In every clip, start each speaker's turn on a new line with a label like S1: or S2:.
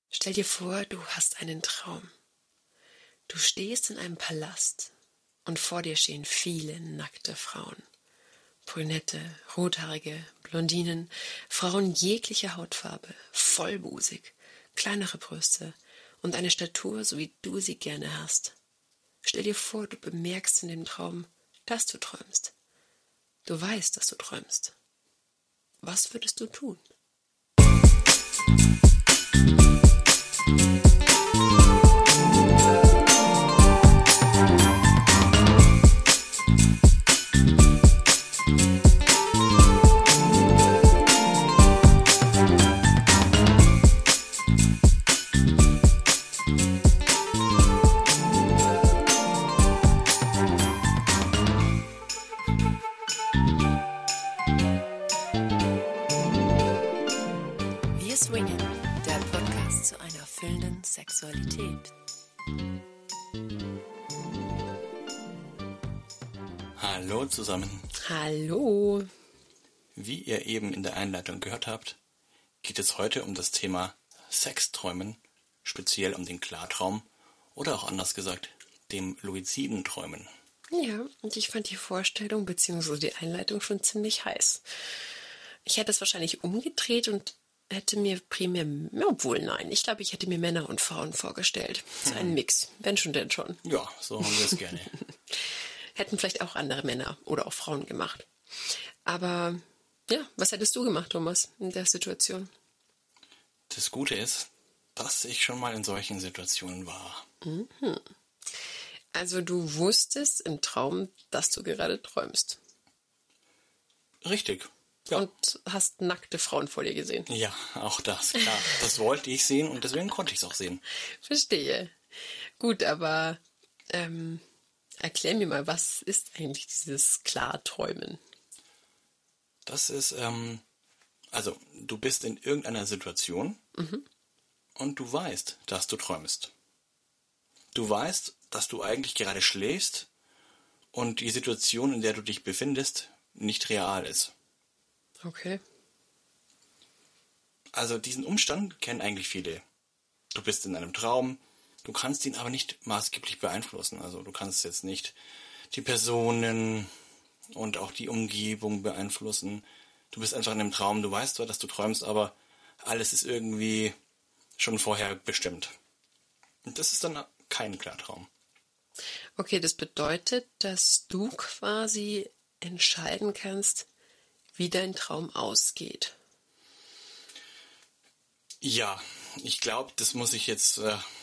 S1: Stell dir vor, du hast einen Traum. Du stehst in einem Palast und vor dir stehen viele nackte Frauen. Brünette, rothaarige, Blondinen, Frauen jeglicher Hautfarbe, vollbusig, kleinere Brüste und eine Statur, so wie du sie gerne hast. Stell dir vor, du bemerkst in dem Traum, dass du träumst. Du weißt, dass du träumst. Was würdest du tun? Wir swingen, der Podcast zu einer erfüllenden Sexualität.
S2: Hallo zusammen.
S1: Hallo.
S2: Wie ihr eben in der Einleitung gehört habt, geht es heute um das Thema Sexträumen, speziell um den Klartraum oder auch anders gesagt, dem luiziden Träumen.
S1: Ja, und ich fand die Vorstellung bzw. die Einleitung schon ziemlich heiß. Ich hätte es wahrscheinlich umgedreht und hätte mir primär, obwohl nein, ich glaube, ich hätte mir Männer und Frauen vorgestellt. So ein Mix, wenn schon denn schon.
S2: Ja, so haben wir es gerne.
S1: Hätten vielleicht auch andere Männer oder auch Frauen gemacht. Aber ja, was hättest du gemacht, Thomas, in der Situation?
S2: Das Gute ist, dass ich schon mal in solchen Situationen war.
S1: Also du wusstest im Traum, dass du gerade träumst.
S2: Richtig. Ja.
S1: Und hast nackte Frauen vor dir gesehen.
S2: Ja, auch das, klar. Das wollte ich sehen und deswegen konnte ich es auch sehen.
S1: Verstehe. Gut, aber erklär mir mal, was ist eigentlich dieses Klarträumen?
S2: Das ist, also du bist in irgendeiner Situation und du weißt, dass du träumst. Du weißt, dass du eigentlich gerade schläfst und die Situation, in der du dich befindest, nicht real ist.
S1: Okay.
S2: Also diesen Umstand kennen eigentlich viele. Du bist in einem Traum, du kannst ihn aber nicht maßgeblich beeinflussen. Also du kannst jetzt nicht die Personen und auch die Umgebung beeinflussen. Du bist einfach in einem Traum, du weißt zwar, dass du träumst, aber alles ist irgendwie schon vorher bestimmt. Und das ist dann kein Klartraum.
S1: Okay, das bedeutet, dass du quasi entscheiden kannst, wie dein Traum ausgeht.
S2: Ja, ich glaube, das muss ich jetzt...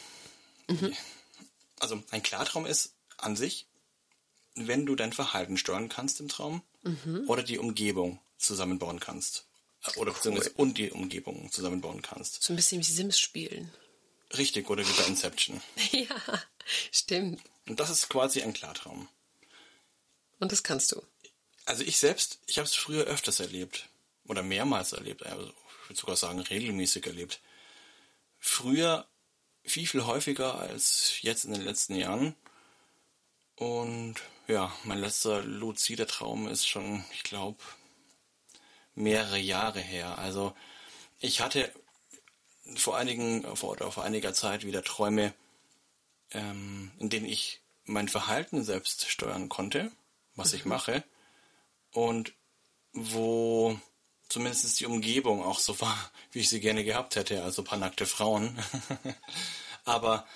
S2: Also ein Klartraum ist an sich, wenn du dein Verhalten steuern kannst im Traum oder die Umgebung zusammenbauen kannst. Oder beziehungsweise und die Umgebung zusammenbauen kannst.
S1: So ein bisschen wie Sims spielen.
S2: Richtig, oder wie bei Inception.
S1: Ja, stimmt.
S2: Und das ist quasi ein Klartraum.
S1: Und das kannst du.
S2: Also ich selbst, ich habe es früher öfters erlebt. Oder mehrmals erlebt. Also ich würde sogar sagen, regelmäßig erlebt. Früher viel häufiger als jetzt in den letzten Jahren. Und ja, mein letzter luzider Traum ist schon, ich glaube, mehrere Jahre her. Also ich hatte vor einiger Zeit wieder Träume, in denen ich mein Verhalten selbst steuern konnte, was ich mache, und wo zumindest die Umgebung auch so war, wie ich sie gerne gehabt hätte, also ein paar nackte Frauen. Aber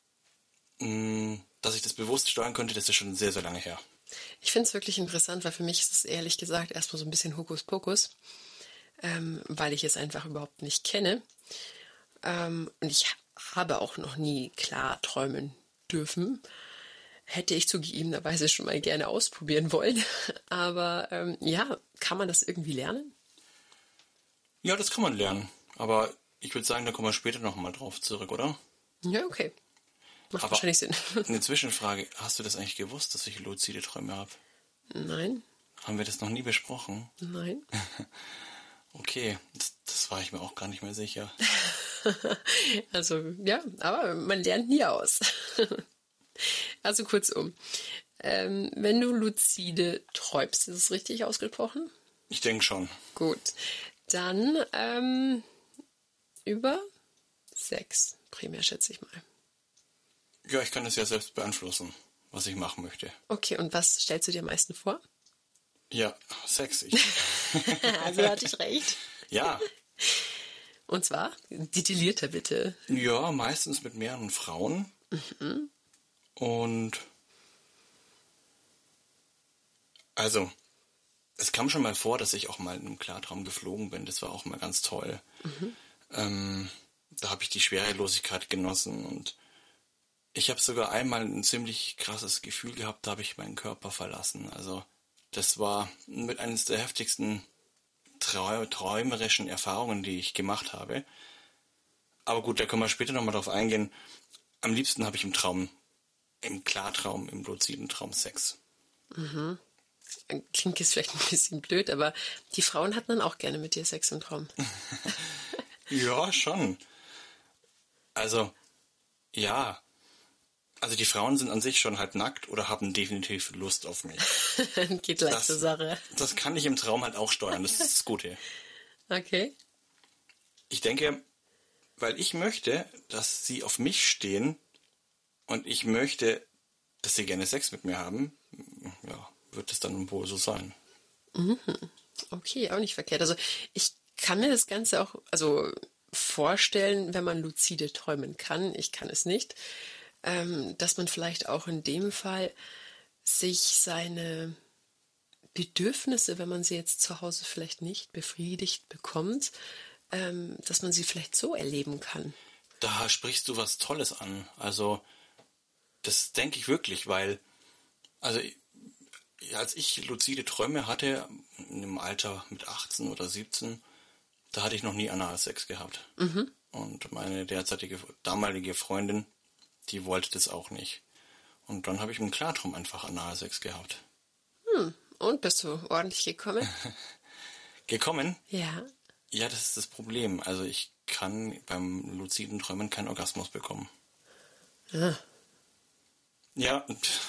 S2: dass ich das bewusst steuern könnte, das ist schon sehr, sehr lange her.
S1: Ich finde es wirklich interessant, weil für mich ist es ehrlich gesagt erstmal so ein bisschen Hokuspokus, weil ich es einfach überhaupt nicht kenne. Und ich habe auch noch nie klar träumen dürfen. Hätte ich zugegebenerweise schon mal gerne ausprobieren wollen. Aber ja, kann man das irgendwie lernen?
S2: Ja, das kann man lernen. Aber ich würde sagen, da kommen wir später nochmal drauf zurück, oder?
S1: Ja, okay. Macht
S2: Aber
S1: wahrscheinlich Sinn.
S2: eine Zwischenfrage. Hast du das eigentlich gewusst, dass ich luzide Träume habe?
S1: Nein,
S2: Haben wir das noch nie besprochen?
S1: nein.
S2: Okay, das war ich mir auch gar nicht mehr sicher.
S1: Also ja, aber man lernt nie aus. Also kurzum, wenn du luzide träumst, ist es richtig ausgesprochen?
S2: Ich denke schon.
S1: Gut, dann über Sex, primär schätze ich mal.
S2: Ja, ich kann das ja selbst beeinflussen, was ich machen möchte.
S1: Okay, und was stellst du dir am meisten vor?
S2: Ja, Sex.
S1: Also hatte ich recht.
S2: Ja,
S1: Und zwar, detaillierter bitte.
S2: ja, meistens mit mehreren Frauen. Und also, es kam schon mal vor, dass ich auch mal in einem Klartraum geflogen bin. Das war auch mal ganz toll. Da habe ich die Schwerelosigkeit genossen und ich habe sogar einmal ein ziemlich krasses Gefühl gehabt, da habe ich meinen Körper verlassen. Also das war mit eines der heftigsten träumerischen Erfahrungen, die ich gemacht habe. Aber gut, da können wir später nochmal drauf eingehen. Am liebsten habe ich im Klartraum, im luziden Traum Sex.
S1: Klingt jetzt vielleicht ein bisschen blöd, aber die Frauen hatten dann auch gerne mit dir Sex im Traum.
S2: Ja, schon. Also, ja. Also die Frauen sind an sich schon halt nackt oder haben definitiv Lust auf mich.
S1: Geht leicht zur Sache.
S2: Das kann ich im Traum halt auch steuern, das ist das Gute.
S1: Okay.
S2: Ich denke, weil ich möchte, dass sie auf mich stehen und ich möchte, dass sie gerne Sex mit mir haben, ja, wird es dann wohl so sein.
S1: Okay, auch nicht verkehrt. Also ich kann mir das Ganze auch vorstellen, wenn man luzide träumen kann. Ich kann es nicht. Dass man vielleicht auch in dem Fall sich seine Bedürfnisse, wenn man sie jetzt zu Hause vielleicht nicht befriedigt bekommt, dass man sie vielleicht so erleben kann.
S2: Da sprichst du was Tolles an. Also, das denke ich wirklich, weil, also, als ich luzide Träume hatte, im Alter mit 18 oder 17, da hatte ich noch nie Analsex gehabt. Und meine damalige Freundin, die wollte das auch nicht. Und dann habe ich im Klartraum einfach Analsex gehabt.
S1: Und bist du ordentlich gekommen?
S2: Gekommen?
S1: Ja.
S2: Ja, das ist das Problem. Also ich kann beim luziden Träumen keinen Orgasmus bekommen.
S1: Ah.
S2: Ja,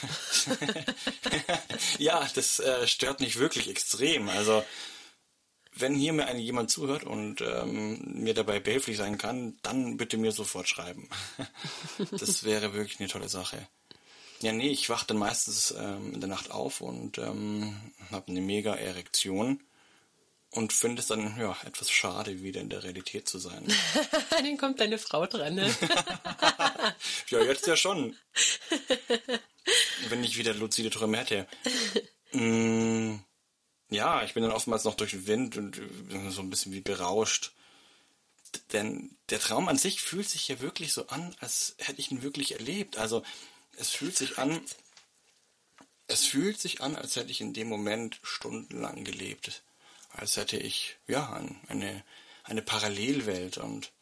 S2: ja, das stört mich wirklich extrem. Also wenn hier mir jemand zuhört und mir dabei behilflich sein kann, dann bitte mir sofort schreiben. Das wäre wirklich eine tolle Sache. Ja, nee, ich wache dann meistens in der Nacht auf und habe eine mega Erektion und finde es dann ja etwas schade, wieder in der Realität zu sein.
S1: Dann kommt deine Frau dran, ne?
S2: Ja, jetzt ja schon. Wenn ich wieder luzide Träume hätte. Ja, ich bin dann oftmals noch durch den Wind und so ein bisschen wie berauscht. Denn der Traum an sich fühlt sich ja wirklich so an, als hätte ich ihn wirklich erlebt. Also es fühlt sich an, als hätte ich in dem Moment stundenlang gelebt. Als hätte ich, ja, eine Parallelwelt und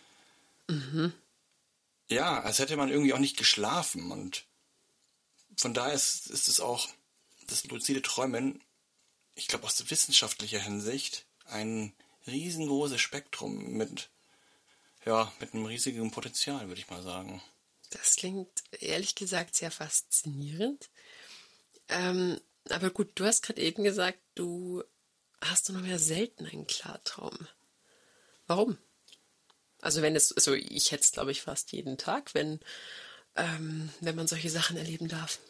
S2: ja, als hätte man irgendwie auch nicht geschlafen. Und von daher ist es auch, das luzide Träumen, ich glaube aus wissenschaftlicher Hinsicht, ein riesengroßes Spektrum mit einem riesigen Potenzial, würde ich mal sagen.
S1: Das klingt ehrlich gesagt sehr faszinierend. Aber gut, du hast gerade eben gesagt, du hast nur noch mehr selten einen Klartraum. Warum? Also ich hätte es, glaube ich, fast jeden Tag, wenn man solche Sachen erleben darf.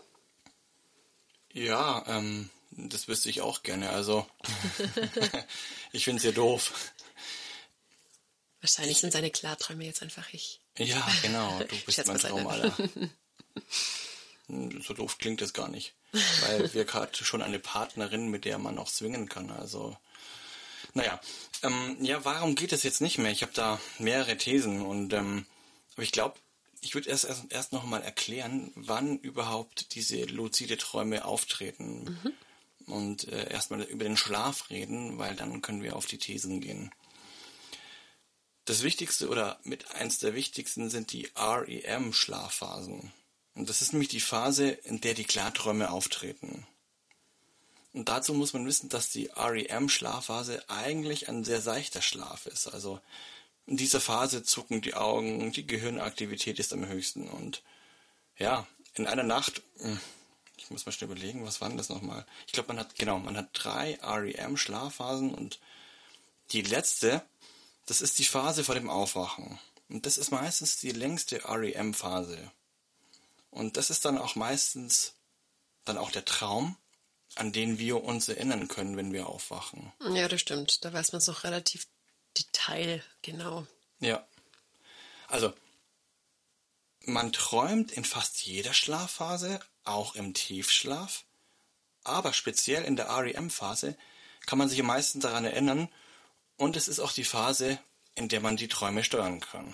S2: Ja, das wüsste ich auch gerne. Also, ich finde es ja doof.
S1: Wahrscheinlich sind seine Klarträume jetzt einfach ich.
S2: Ja, genau, du bist mein Traummaler.
S1: beiseite.
S2: So doof klingt das gar nicht. Weil wir gerade schon eine Partnerin, mit der man auch swingen kann. Also, naja. Ja, warum geht es jetzt nicht mehr? Ich habe da mehrere Thesen und aber ich glaube, ich würde erst noch mal erklären, wann überhaupt diese luzide Träume auftreten. Und erstmal über den Schlaf reden, weil dann können wir auf die Thesen gehen. Das Wichtigste oder mit eins der wichtigsten sind die REM-Schlafphasen. Und das ist nämlich die Phase, in der die Klarträume auftreten. Und dazu muss man wissen, dass die REM-Schlafphase eigentlich ein sehr seichter Schlaf ist. Also in dieser Phase zucken die Augen, die Gehirnaktivität ist am höchsten. Und ja, in einer Nacht, ich muss mal schnell überlegen, was waren das nochmal? Ich glaube, man hat 3 REM-Schlafphasen und die letzte, das ist die Phase vor dem Aufwachen. Und das ist meistens die längste REM-Phase. Und das ist dann auch meistens dann auch der Traum, an den wir uns erinnern können, wenn wir aufwachen.
S1: Ja, das stimmt. Da weiß man es noch relativ detailgenau.
S2: Ja. Also, man träumt in fast jeder Schlafphase, auch im Tiefschlaf, aber speziell in der REM-Phase kann man sich am meisten daran erinnern und es ist auch die Phase, in der man die Träume steuern kann.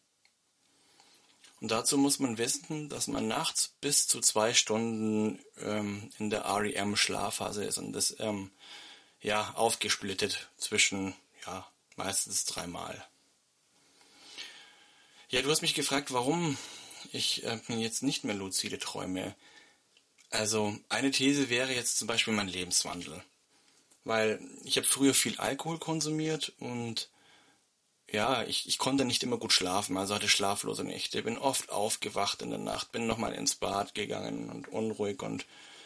S2: Und dazu muss man wissen, dass man nachts bis zu 2 Stunden in der REM-Schlafphase ist und das aufgesplittet zwischen meistens 3 Mal. Ja, du hast mich gefragt, warum ich jetzt nicht mehr luzide träume. Also eine These wäre jetzt zum Beispiel mein Lebenswandel. Weil ich habe früher viel Alkohol konsumiert und ja, ich konnte nicht immer gut schlafen, also hatte schlaflose Nächte. Bin oft aufgewacht in der Nacht, bin nochmal ins Bad gegangen und unruhig und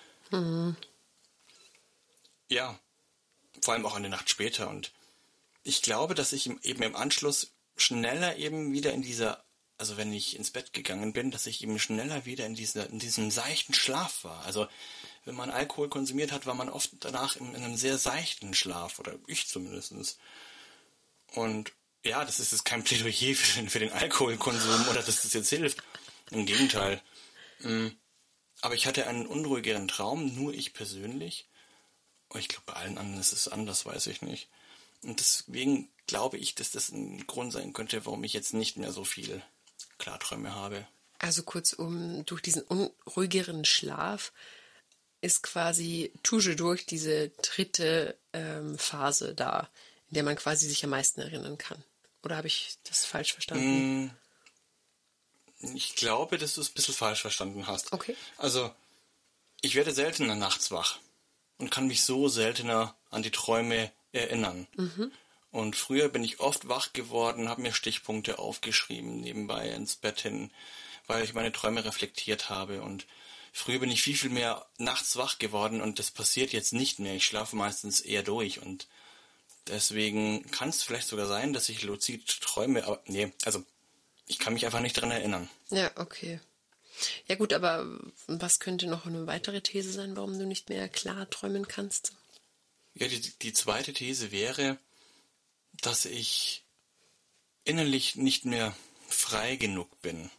S2: ja, vor allem auch eine Nacht später. Und ich glaube, dass ich eben im Anschluss schneller eben wieder also wenn ich ins Bett gegangen bin, dass ich eben schneller wieder in diesem seichten Schlaf war. Also wenn man Alkohol konsumiert hat, war man oft danach in einem sehr seichten Schlaf, oder ich zumindest. Und ja, das ist jetzt kein Plädoyer für den Alkoholkonsum oder dass das jetzt hilft. Im Gegenteil. Aber ich hatte einen unruhigeren Traum, nur ich persönlich. Und ich glaube, bei allen anderen ist es anders, weiß ich nicht. Und deswegen glaube ich, dass das ein Grund sein könnte, warum ich jetzt nicht mehr so viel Klarträume habe.
S1: Also kurzum, durch diesen unruhigeren Schlaf ist quasi Tusche durch diese dritte Phase da, in der man quasi sich am meisten erinnern kann. Oder habe ich das falsch verstanden?
S2: Ich glaube, dass du es ein bisschen falsch verstanden hast.
S1: Okay.
S2: Also, ich werde seltener nachts wach und kann mich so seltener an die Träume erinnern. Und früher bin ich oft wach geworden, habe mir Stichpunkte aufgeschrieben, nebenbei ins Bett hin, weil ich meine Träume reflektiert habe. Und früher bin ich viel, viel mehr nachts wach geworden und das passiert jetzt nicht mehr. Ich schlafe meistens eher durch und deswegen kann es vielleicht sogar sein, dass ich luzid träume, aber ich kann mich einfach nicht daran erinnern.
S1: Ja, okay. Ja gut, aber was könnte noch eine weitere These sein, warum du nicht mehr klar träumen kannst?
S2: Ja, die zweite These wäre, dass ich innerlich nicht mehr frei genug bin.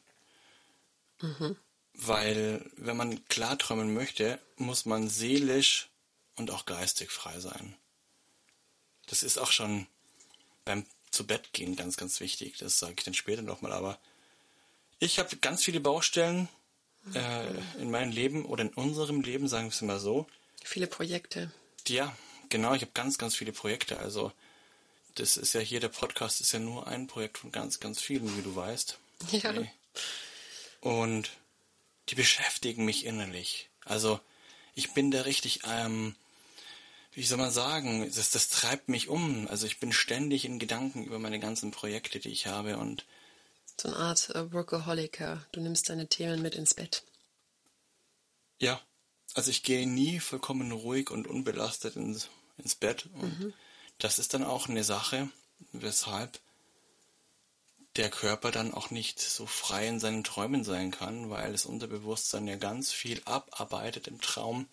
S2: Weil, wenn man klar träumen möchte, muss man seelisch und auch geistig frei sein. Das ist auch schon beim Zu-Bett-Gehen ganz, ganz wichtig. Das sage ich dann später nochmal. Aber ich habe ganz viele Baustellen in meinem Leben oder in unserem Leben, sagen wir es mal so.
S1: Viele Projekte.
S2: Ja, genau. Ich habe ganz, ganz viele Projekte. Also das ist ja hier, der Podcast ist ja nur ein Projekt von ganz, ganz vielen, wie du weißt.
S1: Ja.
S2: Okay. Und die beschäftigen mich innerlich. Also ich bin da richtig, wie soll man sagen, das treibt mich um. Also ich bin ständig in Gedanken über meine ganzen Projekte, die ich habe und
S1: So eine Art Workaholiker. Du nimmst deine Themen mit ins Bett.
S2: ja, also ich gehe nie vollkommen ruhig und unbelastet ins Bett. Und das ist dann auch eine Sache, weshalb der Körper dann auch nicht so frei in seinen Träumen sein kann, weil das Unterbewusstsein ja ganz viel abarbeitet im Traum,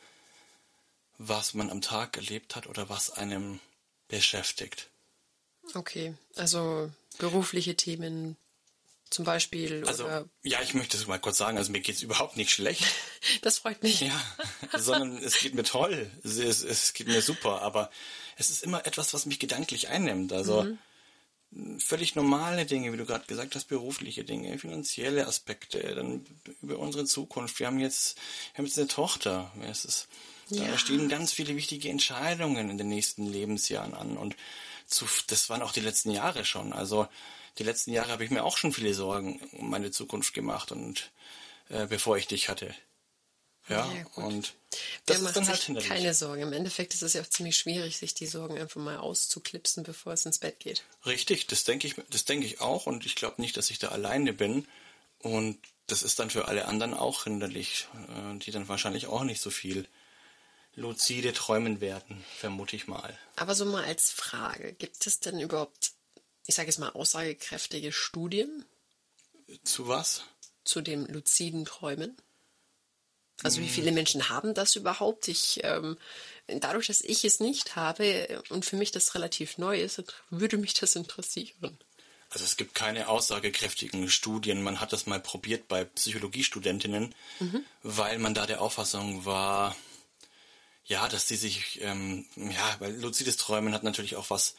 S2: was man am Tag erlebt hat oder was einem beschäftigt.
S1: Okay, also berufliche Themen zum Beispiel.
S2: Also,
S1: oder
S2: ja, ich möchte es mal kurz sagen, also mir geht es überhaupt nicht schlecht.
S1: Das freut mich.
S2: Ja, sondern es geht mir toll, es geht mir super, aber es ist immer etwas, was mich gedanklich einnimmt. Also völlig normale Dinge, wie du gerade gesagt hast, berufliche Dinge, finanzielle Aspekte, dann über unsere Zukunft. Wir haben jetzt eine Tochter. Da stehen ganz viele wichtige Entscheidungen in den nächsten Lebensjahren an und das waren auch die letzten Jahre schon. Also die letzten Jahre habe ich mir auch schon viele Sorgen um meine Zukunft gemacht und bevor ich dich hatte. Ja, und das ist dann halt hinderlich.
S1: Keine Sorgen. Im Endeffekt ist es ja auch ziemlich schwierig, sich die Sorgen einfach mal auszuklipsen, bevor es ins Bett geht.
S2: Richtig, das denke ich auch und ich glaube nicht, dass ich da alleine bin und das ist dann für alle anderen auch hinderlich, die dann wahrscheinlich auch nicht so viel luzide träumen werden, vermute ich mal.
S1: Aber so mal als Frage, gibt es denn überhaupt ich sage jetzt mal, aussagekräftige Studien
S2: Zu was?
S1: zu dem luziden Träumen? Also wie viele Menschen haben das überhaupt? Dadurch, dass ich es nicht habe und für mich das relativ neu ist, würde mich das interessieren.
S2: Also es gibt keine aussagekräftigen Studien. Man hat das mal probiert bei Psychologiestudentinnen, weil man da der Auffassung war, ja, dass die sich, weil luzides Träumen hat natürlich auch was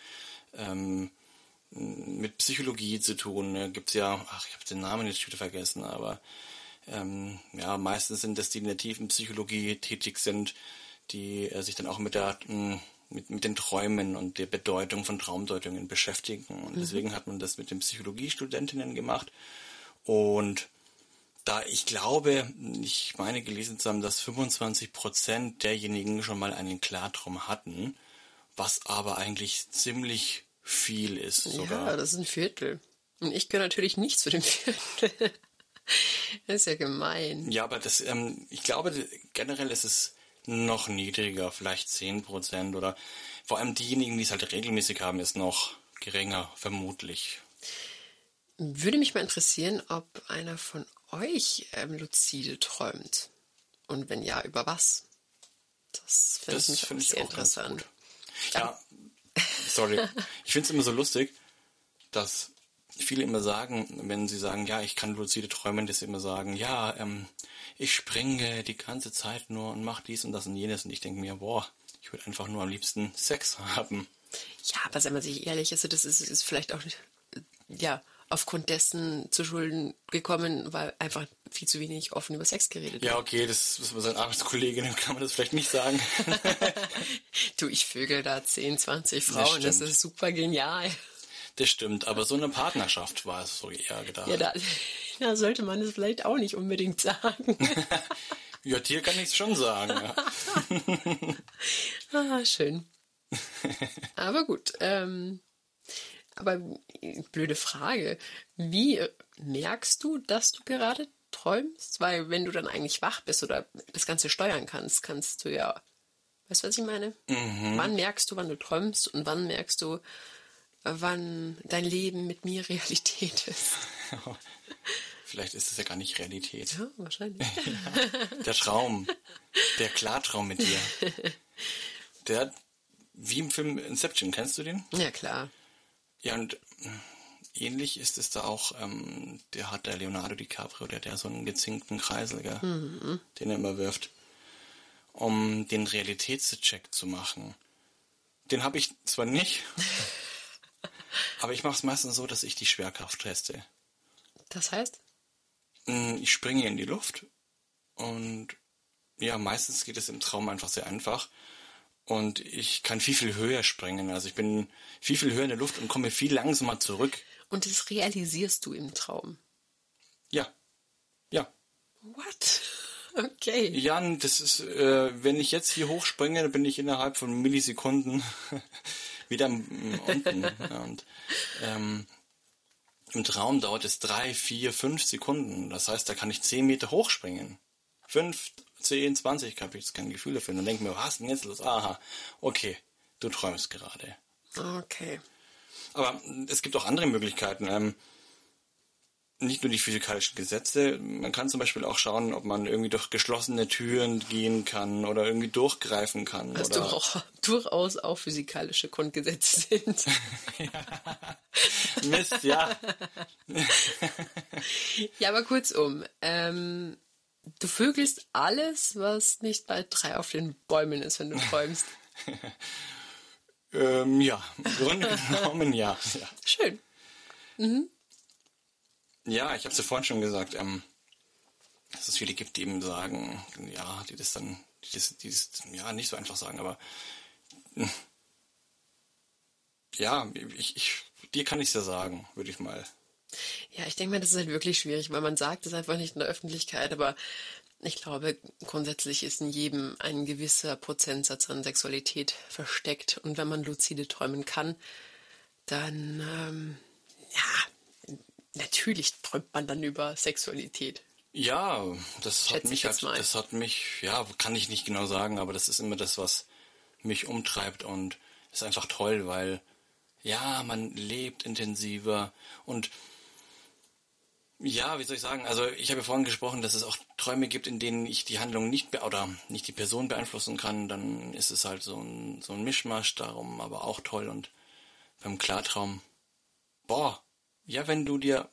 S2: mit Psychologie zu tun. Ne? Gibt's ja, ich habe den Namen jetzt wieder vergessen, aber meistens sind das die in der tiefen Psychologie tätig sind, die sich dann auch mit den Träumen und der Bedeutung von Traumdeutungen beschäftigen. Und deswegen hat man das mit den Psychologiestudentinnen gemacht. Und da ich meine gelesen zu haben, dass 25% derjenigen schon mal einen Klartraum hatten, was aber eigentlich ziemlich viel ist sogar.
S1: Ja, das ist ein Viertel. Und ich gehöre natürlich nicht zu dem Viertel. Das ist ja gemein.
S2: Ja, aber ich glaube, generell ist es noch niedriger, vielleicht 10% oder vor allem diejenigen, die es halt regelmäßig haben, ist noch geringer, vermutlich.
S1: Würde mich mal interessieren, ob einer von euch lucide träumt. Und wenn ja, über was? Das finde ich auch sehr interessant.
S2: Ja, sorry. Ich finde es immer so lustig, dass viele immer sagen, wenn sie sagen, ja, ich kann lucide träumen, dass sie immer sagen, ja, ich springe die ganze Zeit nur und mache dies und das und jenes. Und ich denke mir, ich würde einfach nur am liebsten Sex haben.
S1: Ja, aber seien wir sich ehrlich, also das ist vielleicht auch, aufgrund dessen zu Schulden gekommen, weil einfach viel zu wenig offen über Sex geredet wird.
S2: Ja, okay, das ist bei seinen Arbeitskolleginnen, kann man das vielleicht nicht sagen.
S1: Du, ich vögel da 10, 20 Frauen, das ist super genial.
S2: Das stimmt, aber so eine Partnerschaft war es so eher gedacht.
S1: Ja, da sollte man es vielleicht auch nicht unbedingt sagen.
S2: Ja, dir kann ich es schon sagen. Ja.
S1: Schön. Aber gut, aber blöde Frage. Wie merkst du, dass du gerade träumst? Weil wenn du dann eigentlich wach bist oder das Ganze steuern kannst, kannst du ja, weißt du, was ich meine? Wann merkst du, wann du träumst und wann merkst du, wann dein Leben mit mir Realität ist?
S2: Vielleicht ist es ja gar nicht Realität.
S1: Ja, wahrscheinlich.
S2: Der Traum, der Klartraum mit dir. Der, wie im Film Inception, kennst du den?
S1: Ja, klar.
S2: Ja, und ähnlich ist es da auch, der hat der Leonardo DiCaprio, der so einen gezinkten Kreisel, den er immer wirft, um den Realitätscheck zu machen. Den habe ich zwar nicht, aber ich mache es meistens so, dass ich die Schwerkraft teste.
S1: Das heißt?
S2: Ich springe in die Luft und ja, meistens geht es im Traum einfach sehr einfach. Und ich kann viel, viel höher springen. Also ich bin viel, viel höher in der Luft und komme viel langsamer zurück.
S1: Und das realisierst du im Traum?
S2: Ja. Ja.
S1: What? Okay.
S2: Ja, das ist, wenn ich jetzt hier hochspringe, dann bin ich innerhalb von Millisekunden wieder unten. Und im Traum dauert es 3, 4, 5 Sekunden. Das heißt, da kann ich 10 Meter hochspringen. 5, 10, 20 habe ich jetzt kein Gefühl dafür. Und dann denke ich mir, was ist denn jetzt los? Aha, okay, du träumst gerade.
S1: Okay.
S2: Aber es gibt auch andere Möglichkeiten. Nicht nur die physikalischen Gesetze. Man kann zum Beispiel auch schauen, ob man irgendwie durch geschlossene Türen gehen kann oder irgendwie durchgreifen kann.
S1: Was durchaus auch physikalische Grundgesetze sind.
S2: Mist, ja.
S1: Ja, aber kurzum, du vögelst alles, was nicht bei 3 auf den Bäumen ist, wenn du träumst.
S2: Ja, im Grunde genommen ja.
S1: Schön. Mhm.
S2: Ja, ich habe es ja vorhin schon gesagt, dass es viele gibt, die eben sagen, ja, die das ja nicht so einfach sagen, aber ja, dir kann ich es ja sagen, würde ich mal.
S1: Ja, ich denke mal, das ist halt wirklich schwierig, weil man sagt es einfach nicht in der Öffentlichkeit, aber ich glaube, grundsätzlich ist in jedem ein gewisser Prozentsatz an Sexualität versteckt. Und wenn man luzide träumen kann, dann, natürlich träumt man dann über Sexualität.
S2: Ja, das hat mich, ja, kann ich nicht genau sagen, aber das ist immer das, was mich umtreibt und ist einfach toll, weil ja, man lebt intensiver und ja, wie soll ich sagen, also ich habe ja vorhin gesprochen, dass es auch Träume gibt, in denen ich die Handlung oder nicht die Person beeinflussen kann, dann ist es halt so ein Mischmasch, darum aber auch toll und beim Klartraum, boah, ja, wenn du dir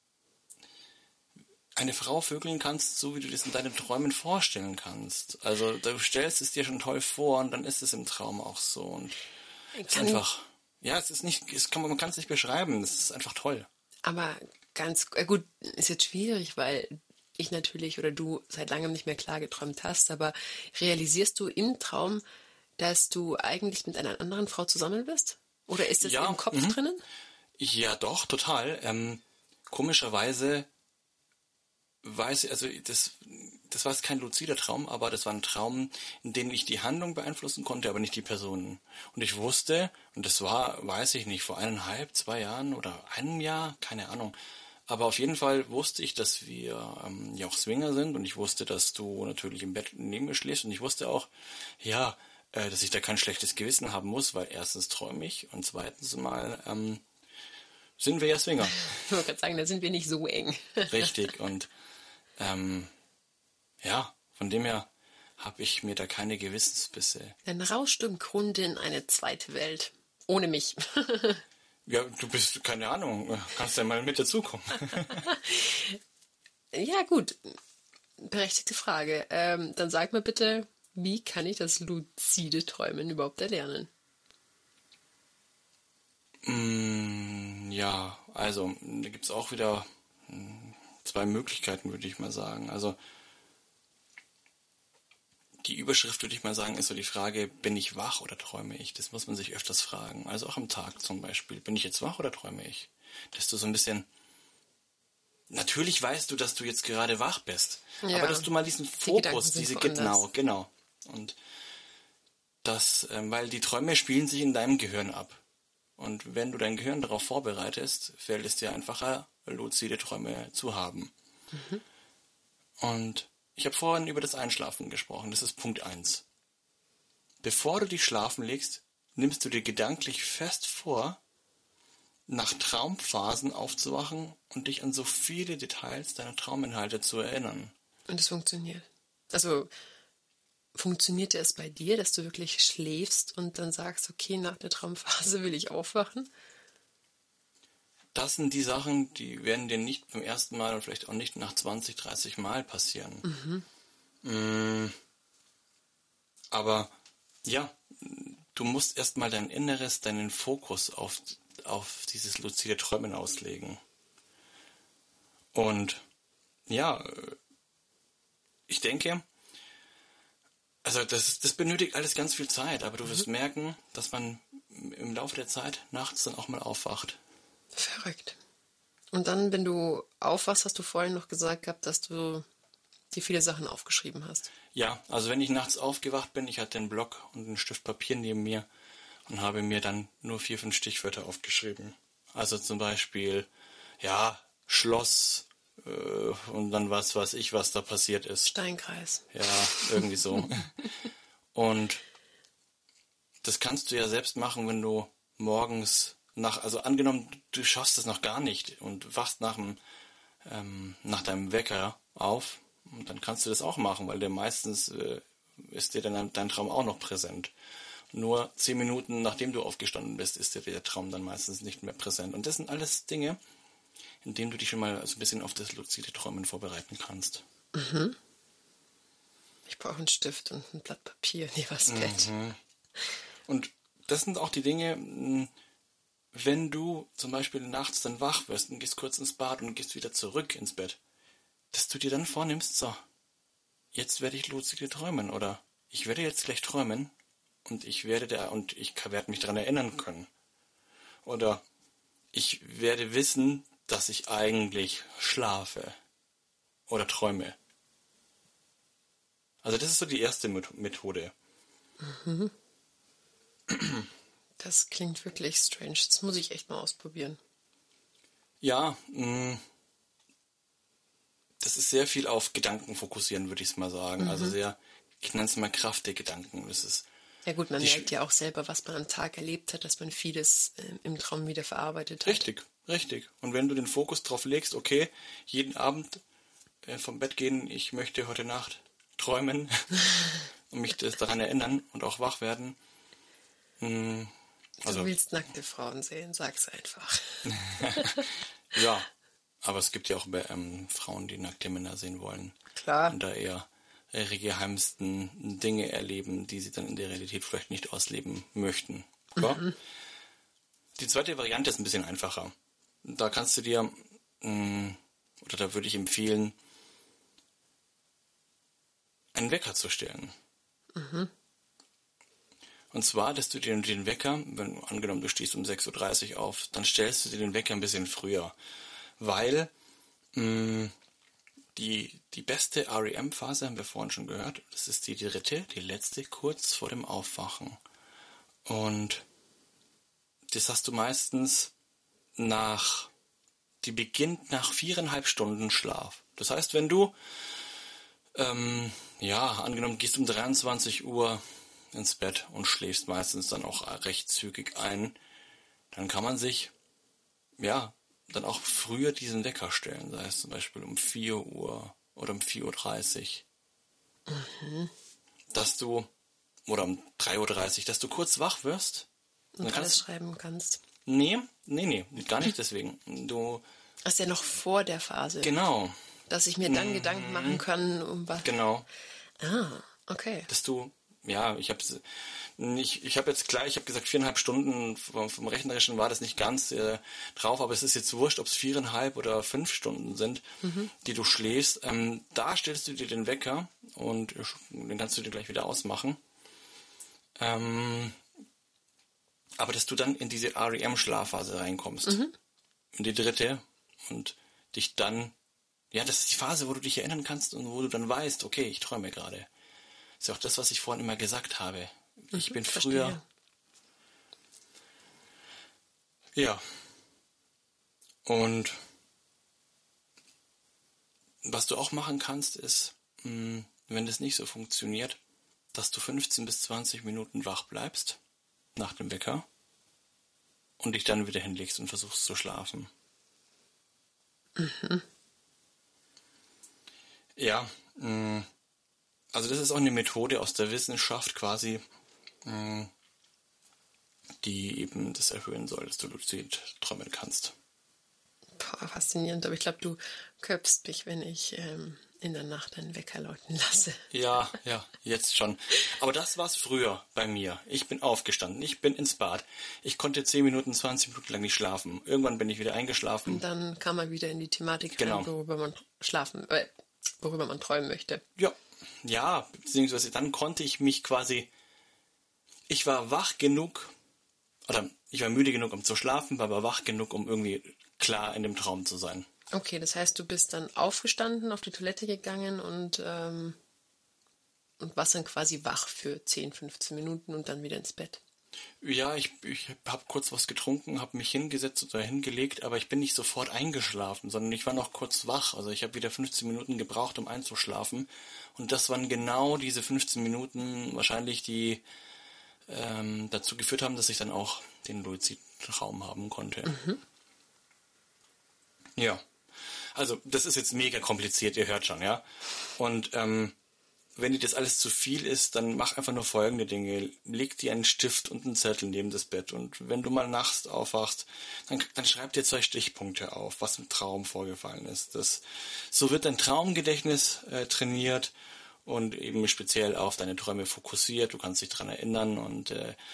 S2: eine Frau vögeln kannst, so wie du das in deinen Träumen vorstellen kannst. Also du stellst es dir schon toll vor und dann ist es im Traum auch so und es ist einfach, ja, es ist nicht, man kann es nicht beschreiben, es ist einfach toll.
S1: Aber ganz gut, ist jetzt schwierig, weil ich natürlich oder du seit langem nicht mehr klar geträumt hast, aber realisierst du im Traum, dass du eigentlich mit einer anderen Frau zusammen bist? Oder ist das
S2: Ja,
S1: im Kopf drinnen?
S2: ja doch, total. Komischerweise weiß ich, also das war jetzt kein luzider Traum, aber das war ein Traum, in dem ich die Handlung beeinflussen konnte, aber nicht die Personen. Und ich wusste, und das war, weiß ich nicht, vor 1,5, 2 Jahren oder einem Jahr, keine Ahnung. Aber auf jeden Fall wusste ich, dass wir ja auch Swinger sind und ich wusste, dass du natürlich im Bett neben mir schläfst und ich wusste auch, ja, dass ich da kein schlechtes Gewissen haben muss, weil erstens träume ich und zweitens mal sind wir ja Swinger.
S1: Ich wollte gerade sagen, da sind wir nicht so eng.
S2: Richtig und ja, von dem her habe ich mir da keine Gewissensbisse.
S1: Dann rauschst du im Grunde in eine zweite Welt. Ohne mich.
S2: Ja, du bist, keine Ahnung, kannst ja mal mit dazukommen.
S1: Ja, gut. Berechtigte Frage. Dann sag mir bitte, wie kann ich das luzide Träumen überhaupt erlernen?
S2: Ja, also da gibt es auch wieder 2 Möglichkeiten, würde ich mal sagen. Also die Überschrift, würde ich mal sagen, ist so die Frage, bin ich wach oder träume ich? Das muss man sich öfters fragen. Also auch am Tag zum Beispiel. Bin ich jetzt wach oder träume ich? Dass du so ein bisschen... Natürlich weißt du, dass du jetzt gerade wach bist.
S1: Ja,
S2: aber dass du mal diesen Fokus, genau. Und das, weil die Träume spielen sich in deinem Gehirn ab. Und wenn du dein Gehirn darauf vorbereitest, fällt es dir einfacher, luzide Träume zu haben. Und ich habe vorhin über das Einschlafen gesprochen. Das ist Punkt 1. Bevor du dich schlafen legst, nimmst du dir gedanklich fest vor, nach Traumphasen aufzuwachen und dich an so viele Details deiner Trauminhalte zu erinnern.
S1: Und es funktioniert. Also funktionierte es bei dir, dass du wirklich schläfst und dann sagst, okay, nach der Traumphase will ich aufwachen?
S2: Das sind die Sachen, die werden dir nicht beim ersten Mal und vielleicht auch nicht nach 20, 30 Mal passieren. Aber ja, du musst erstmal dein Inneres, deinen Fokus auf dieses luzide Träumen auslegen. Und ja, ich denke, also das benötigt alles ganz viel Zeit, aber du wirst merken, dass man im Laufe der Zeit nachts dann auch mal aufwacht.
S1: Verrückt. Und dann, wenn du aufwachst, hast du vorhin noch gesagt gehabt, dass du dir viele Sachen aufgeschrieben hast.
S2: Ja, also wenn ich nachts aufgewacht bin, ich hatte einen Block und einen Stift Papier neben mir und habe mir dann nur 4, 5 Stichwörter aufgeschrieben. Also zum Beispiel, ja, Schloss und dann was weiß ich, was da passiert ist.
S1: Steinkreis.
S2: Ja, irgendwie so. Und das kannst du ja selbst machen, wenn du morgens also angenommen, du schaffst es noch gar nicht und wachst nach deinem Wecker auf, und dann kannst du das auch machen, weil meistens ist dir dann dein Traum auch noch präsent. Nur 10 Minuten nachdem du aufgestanden bist, ist dir der Traum dann meistens nicht mehr präsent. Und das sind alles Dinge, in denen du dich schon mal so ein bisschen auf das luzide Träumen vorbereiten kannst.
S1: Ich brauche einen Stift und ein Blatt Papier neben das Bett.
S2: Und das sind auch die Dinge, wenn du zum Beispiel nachts dann wach wirst und gehst kurz ins Bad und gehst wieder zurück ins Bett, dass du dir dann vornimmst, so, jetzt werde ich luzide träumen oder ich werde jetzt gleich träumen und ich werde mich daran erinnern können. Oder ich werde wissen, dass ich eigentlich schlafe oder träume. Also das ist so die erste Methode.
S1: Das klingt wirklich strange. Das muss ich echt mal ausprobieren.
S2: Ja, das ist sehr viel auf Gedanken fokussieren, würde ich es mal sagen. Also sehr, ich nenne es mal Kraft der Gedanken. Das ist
S1: Ja gut, man merkt ja auch selber, was man am Tag erlebt hat, dass man vieles im Traum wieder verarbeitet hat.
S2: Richtig, richtig. Und wenn du den Fokus drauf legst, okay, jeden Abend vom Bett gehen, ich möchte heute Nacht träumen und mich daran erinnern und auch wach werden.
S1: Du willst nackte Frauen sehen, sag's einfach.
S2: Ja, aber es gibt ja auch Frauen, die nackte Männer sehen wollen.
S1: Klar.
S2: Und da eher ihre geheimsten Dinge erleben, die sie dann in der Realität vielleicht nicht ausleben möchten. Mhm. Die zweite Variante ist ein bisschen einfacher. Da kannst du dir, oder da würde ich empfehlen, einen Wecker zu stellen. Mhm. Und zwar, dass du dir den Wecker, wenn angenommen du stehst um 6:30 Uhr auf, dann stellst du dir den Wecker ein bisschen früher. Weil die beste REM-Phase haben wir vorhin schon gehört. Das ist die dritte, die letzte, kurz vor dem Aufwachen. Und das hast du meistens die beginnt nach 4,5 Stunden Schlaf. Das heißt, wenn du, angenommen, gehst um 23 Uhr ins Bett und schläfst meistens dann auch recht zügig ein, dann kann man sich, dann auch früher diesen Wecker stellen, sei es zum Beispiel um 4 Uhr oder um 4:30 Uhr. Mhm. Oder um 3:30 Uhr, dass du kurz wach wirst.
S1: Und alles schreiben kannst.
S2: Nee, gar nicht deswegen.
S1: Das ist ja noch vor der Phase.
S2: Genau.
S1: Dass ich mir dann Gedanken machen kann, um was.
S2: Genau.
S1: Ah, okay.
S2: Dass du, ich habe gesagt 4,5 Stunden vom Rechnerischen war das nicht ganz drauf, aber es ist jetzt wurscht, ob es 4,5 oder 5 Stunden sind, die du schläfst. Da stellst du dir den Wecker und den kannst du dir gleich wieder ausmachen. Aber dass du dann in diese REM-Schlafphase reinkommst. In die dritte und dich dann, das ist die Phase, wo du dich erinnern kannst und wo du dann weißt, okay, ich träume gerade. Das ist ja auch das, was ich vorhin immer gesagt habe. Ich bin früher...
S1: Verstehe.
S2: Ja. Und was du auch machen kannst, ist, wenn das nicht so funktioniert, dass du 15 bis 20 Minuten wach bleibst nach dem Wecker und dich dann wieder hinlegst und versuchst zu schlafen. Mhm. Ja, also das ist auch eine Methode aus der Wissenschaft quasi, die eben das erhöhen soll, dass du luzid träumen kannst.
S1: Boah, faszinierend, aber ich glaube, du köpfst mich, wenn ich in der Nacht einen Wecker läuten lasse.
S2: Ja, jetzt schon. Aber das war's früher bei mir. Ich bin aufgestanden, ich bin ins Bad. Ich konnte 10 Minuten, 20 Minuten lang nicht schlafen. Irgendwann bin ich wieder eingeschlafen.
S1: Und dann kam man wieder in die Thematik
S2: rein,
S1: worüber man träumen möchte.
S2: Ja, beziehungsweise dann konnte ich mich quasi, ich war wach genug, oder ich war müde genug, um zu schlafen, war aber wach genug, um irgendwie klar in dem Traum zu sein.
S1: Okay, das heißt, du bist dann aufgestanden, auf die Toilette gegangen und warst dann quasi wach für 10, 15 Minuten und dann wieder ins Bett.
S2: Ja, ich habe kurz was getrunken, habe mich hingesetzt oder hingelegt, aber ich bin nicht sofort eingeschlafen, sondern ich war noch kurz wach. Also ich habe wieder 15 Minuten gebraucht, um einzuschlafen. Und das waren genau diese 15 Minuten wahrscheinlich, die dazu geführt haben, dass ich dann auch den Luzid-Traum haben konnte. Mhm. Ja, also das ist jetzt mega kompliziert, ihr hört schon, ja. Und wenn dir das alles zu viel ist, dann mach einfach nur folgende Dinge. Leg dir einen Stift und einen Zettel neben das Bett und wenn du mal nachts aufwachst, dann schreib dir 2 Stichpunkte auf, was im Traum vorgefallen ist. So wird dein Traumgedächtnis trainiert und eben speziell auf deine Träume fokussiert. Du kannst dich daran erinnern und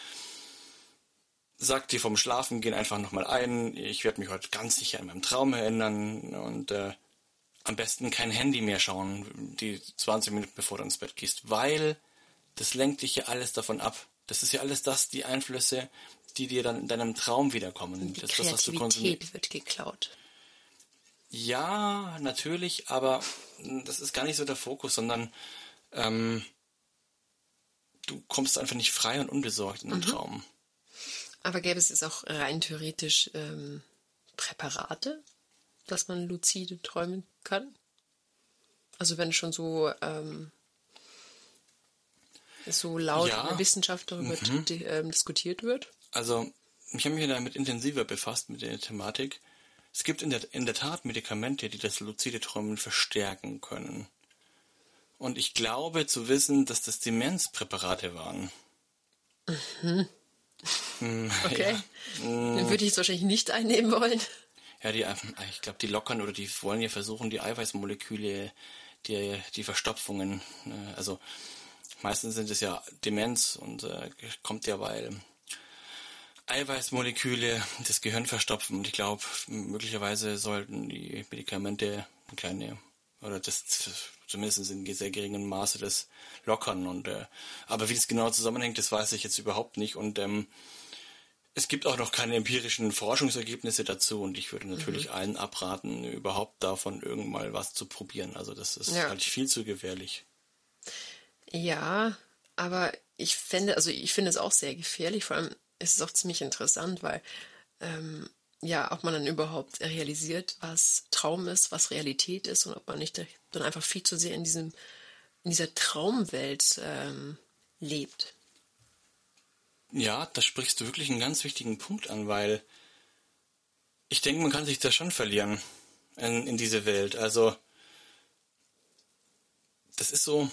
S2: sag dir vom Schlafengehen einfach nochmal ein, ich werde mich heute ganz sicher an meinem Traum erinnern und am besten kein Handy mehr schauen, die 20 Minuten bevor du ins Bett gehst, weil das lenkt dich ja alles davon ab. Das ist ja alles die Einflüsse, die dir dann in deinem Traum wiederkommen.
S1: Und die Kreativität wird geklaut.
S2: Ja, natürlich, aber das ist gar nicht so der Fokus, sondern du kommst einfach nicht frei und unbesorgt in den Traum.
S1: Aber gäbe es jetzt auch rein theoretisch Präparate, dass man luzide träumen kann? Also wenn schon so so laut
S2: Ja.
S1: in der Wissenschaft darüber diskutiert wird?
S2: Also, ich habe mich damit intensiver befasst mit der Thematik. Es gibt in der Tat Medikamente, die das luzide Träumen verstärken können. Und ich glaube zu wissen, dass das Demenzpräparate waren.
S1: Okay. Dann würde ich es wahrscheinlich nicht einnehmen wollen.
S2: Ja, ich glaube, die lockern oder die wollen ja versuchen, die Eiweißmoleküle, die Verstopfungen, also meistens sind es ja Demenz und kommt ja, weil Eiweißmoleküle das Gehirn verstopfen. Und ich glaube, möglicherweise sollten die Medikamente eine kleine, oder das zumindest in sehr geringem Maße das lockern. Und aber wie das genau zusammenhängt, das weiß ich jetzt überhaupt nicht. Und es gibt auch noch keine empirischen Forschungsergebnisse dazu. Und ich würde natürlich allen abraten, überhaupt davon irgendwann was zu probieren. Also das ist halt viel zu gefährlich.
S1: Ja, aber ich finde es auch sehr gefährlich. Vor allem ist es auch ziemlich interessant, weil ob man dann überhaupt realisiert, was Traum ist, was Realität ist und ob man nicht dann einfach viel zu sehr in dieser Traumwelt lebt.
S2: Ja, da sprichst du wirklich einen ganz wichtigen Punkt an, weil ich denke, man kann sich da schon verlieren in diese Welt. Also das ist so,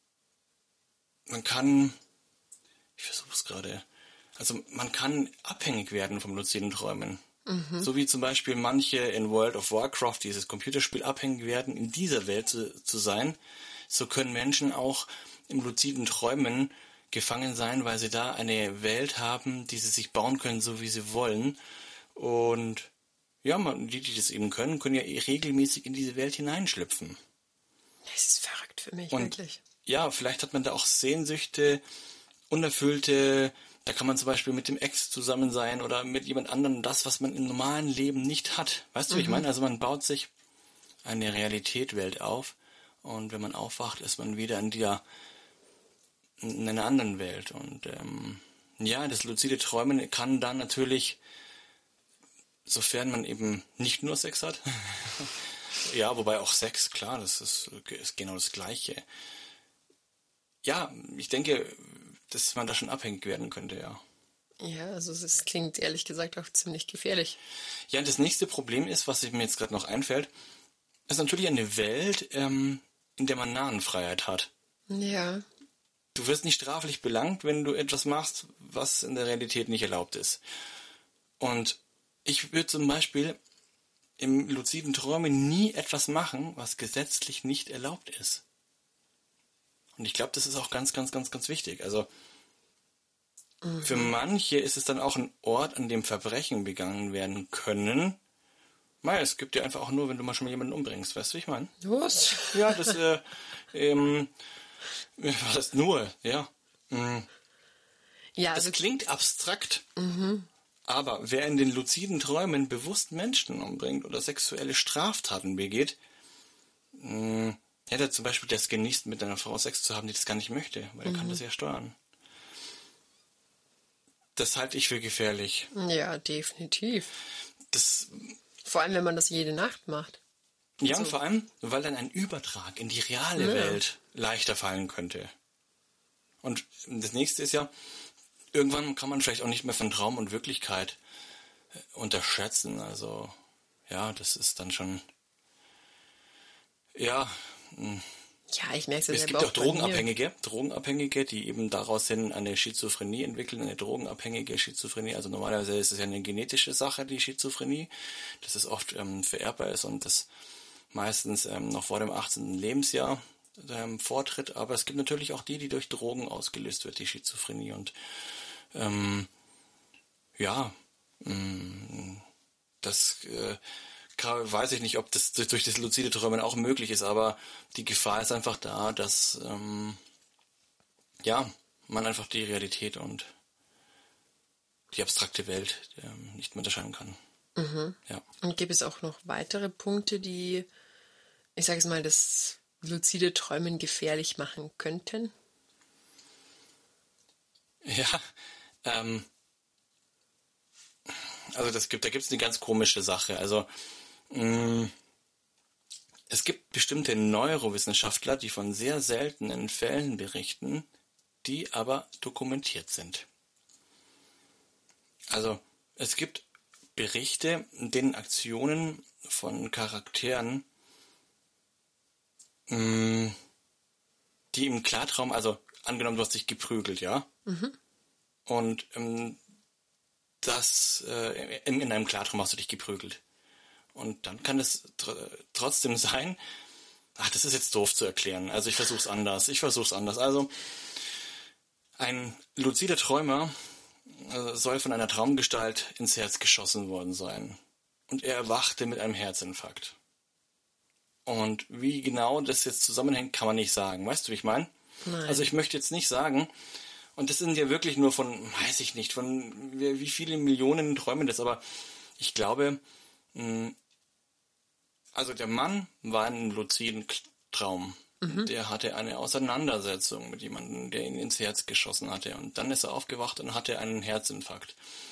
S2: ich versuche es gerade, also man kann abhängig werden vom luziden Träumen. So wie zum Beispiel manche in World of Warcraft, dieses Computerspiel, abhängig werden, in dieser Welt zu sein, so können Menschen auch im luziden Träumen gefangen sein, weil sie da eine Welt haben, die sie sich bauen können, so wie sie wollen. Und ja, die das eben können ja regelmäßig in diese Welt hineinschlüpfen.
S1: Das ist verrückt für mich,
S2: Und
S1: wirklich.
S2: ja, vielleicht hat man da auch Sehnsüchte, unerfüllte, da kann man zum Beispiel mit dem Ex zusammen sein oder mit jemand anderem, das, was man im normalen Leben nicht hat. Weißt du, wie ich meine? Also man baut sich eine Realitätswelt auf und wenn man aufwacht, ist man wieder in einer anderen Welt. Und das luzide Träumen kann dann natürlich, sofern man eben nicht nur Sex hat, ja, wobei auch Sex, klar, das ist genau das Gleiche. Ja, ich denke, dass man da schon abhängig werden könnte, ja.
S1: Ja, also es klingt ehrlich gesagt auch ziemlich gefährlich.
S2: Ja, und das nächste Problem ist, was mir jetzt gerade noch einfällt, ist natürlich eine Welt, in der man Narrenfreiheit hat.
S1: Ja.
S2: Du wirst nicht straflich belangt, wenn du etwas machst, was in der Realität nicht erlaubt ist. Und ich würde zum Beispiel im luziden Träumen nie etwas machen, was gesetzlich nicht erlaubt ist. Und ich glaube, das ist auch ganz, ganz, ganz, ganz wichtig. Also für manche ist es dann auch ein Ort, an dem Verbrechen begangen werden können. Weil es gibt ja einfach auch nur, wenn du mal schon mal jemanden umbringst. Weißt du, wie ich meine?
S1: Was?
S2: Ja, das, was ist nur, ja.
S1: Ja,
S2: Das
S1: also
S2: klingt abstrakt. Aber wer in den luziden Träumen bewusst Menschen umbringt oder sexuelle Straftaten begeht, hätte zum Beispiel das genießt, mit einer Frau Sex zu haben, die das gar nicht möchte, weil er kann das ja steuern. Das halte ich für gefährlich.
S1: ja, definitiv.
S2: Das,
S1: Vor allem, wenn man das jede Nacht macht.
S2: ja, und vor allem, weil dann ein Übertrag in die reale Welt leichter fallen könnte. Und das nächste ist ja, irgendwann kann man vielleicht auch nicht mehr von Traum und Wirklichkeit unterschätzen. Also, ja, das ist dann schon, ja.
S1: Ja, ich merke es
S2: Es
S1: selber
S2: gibt auch
S1: bei mir.
S2: Drogenabhängige, die eben daraus hin eine Schizophrenie entwickeln, eine drogenabhängige Schizophrenie. Also normalerweise ist es ja eine genetische Sache, die Schizophrenie, dass es oft vererbbar ist und das meistens noch vor dem 18. Lebensjahr vortritt. Aber es gibt natürlich auch die durch Drogen ausgelöst wird, die Schizophrenie. Und das weiß ich nicht, ob das durch das luzide Träumen auch möglich ist, aber die Gefahr ist einfach da, dass man einfach die Realität und die abstrakte Welt nicht mehr unterscheiden kann. Ja.
S1: Und gibt es auch noch weitere Punkte, die, ich sage es mal, das luzide Träumen gefährlich machen könnten?
S2: Ja, also da gibt es eine ganz komische Sache. Also es gibt bestimmte Neurowissenschaftler, die von sehr seltenen Fällen berichten, die aber dokumentiert sind. Also es gibt Berichte, in denen Aktionen von Charakteren, die im Klartraum, also angenommen, du hast dich geprügelt, ja? Und in einem Klartraum hast du dich geprügelt. Und dann kann es trotzdem sein, das ist jetzt doof zu erklären, also ich versuch's anders. Also ein luzider Träumer soll von einer Traumgestalt ins Herz geschossen worden sein. Und er erwachte mit einem Herzinfarkt. Und wie genau das jetzt zusammenhängt, kann man nicht sagen. Weißt du, wie ich meine?
S1: Nein.
S2: Also ich möchte jetzt nicht sagen, und das sind ja wirklich nur von, weiß ich nicht, von wie viele Millionen träumen das, aber ich glaube, also der Mann war in einem luziden Traum. Der hatte eine Auseinandersetzung mit jemandem, der ihn ins Herz geschossen hatte. Und dann ist er aufgewacht und hatte einen Herzinfarkt.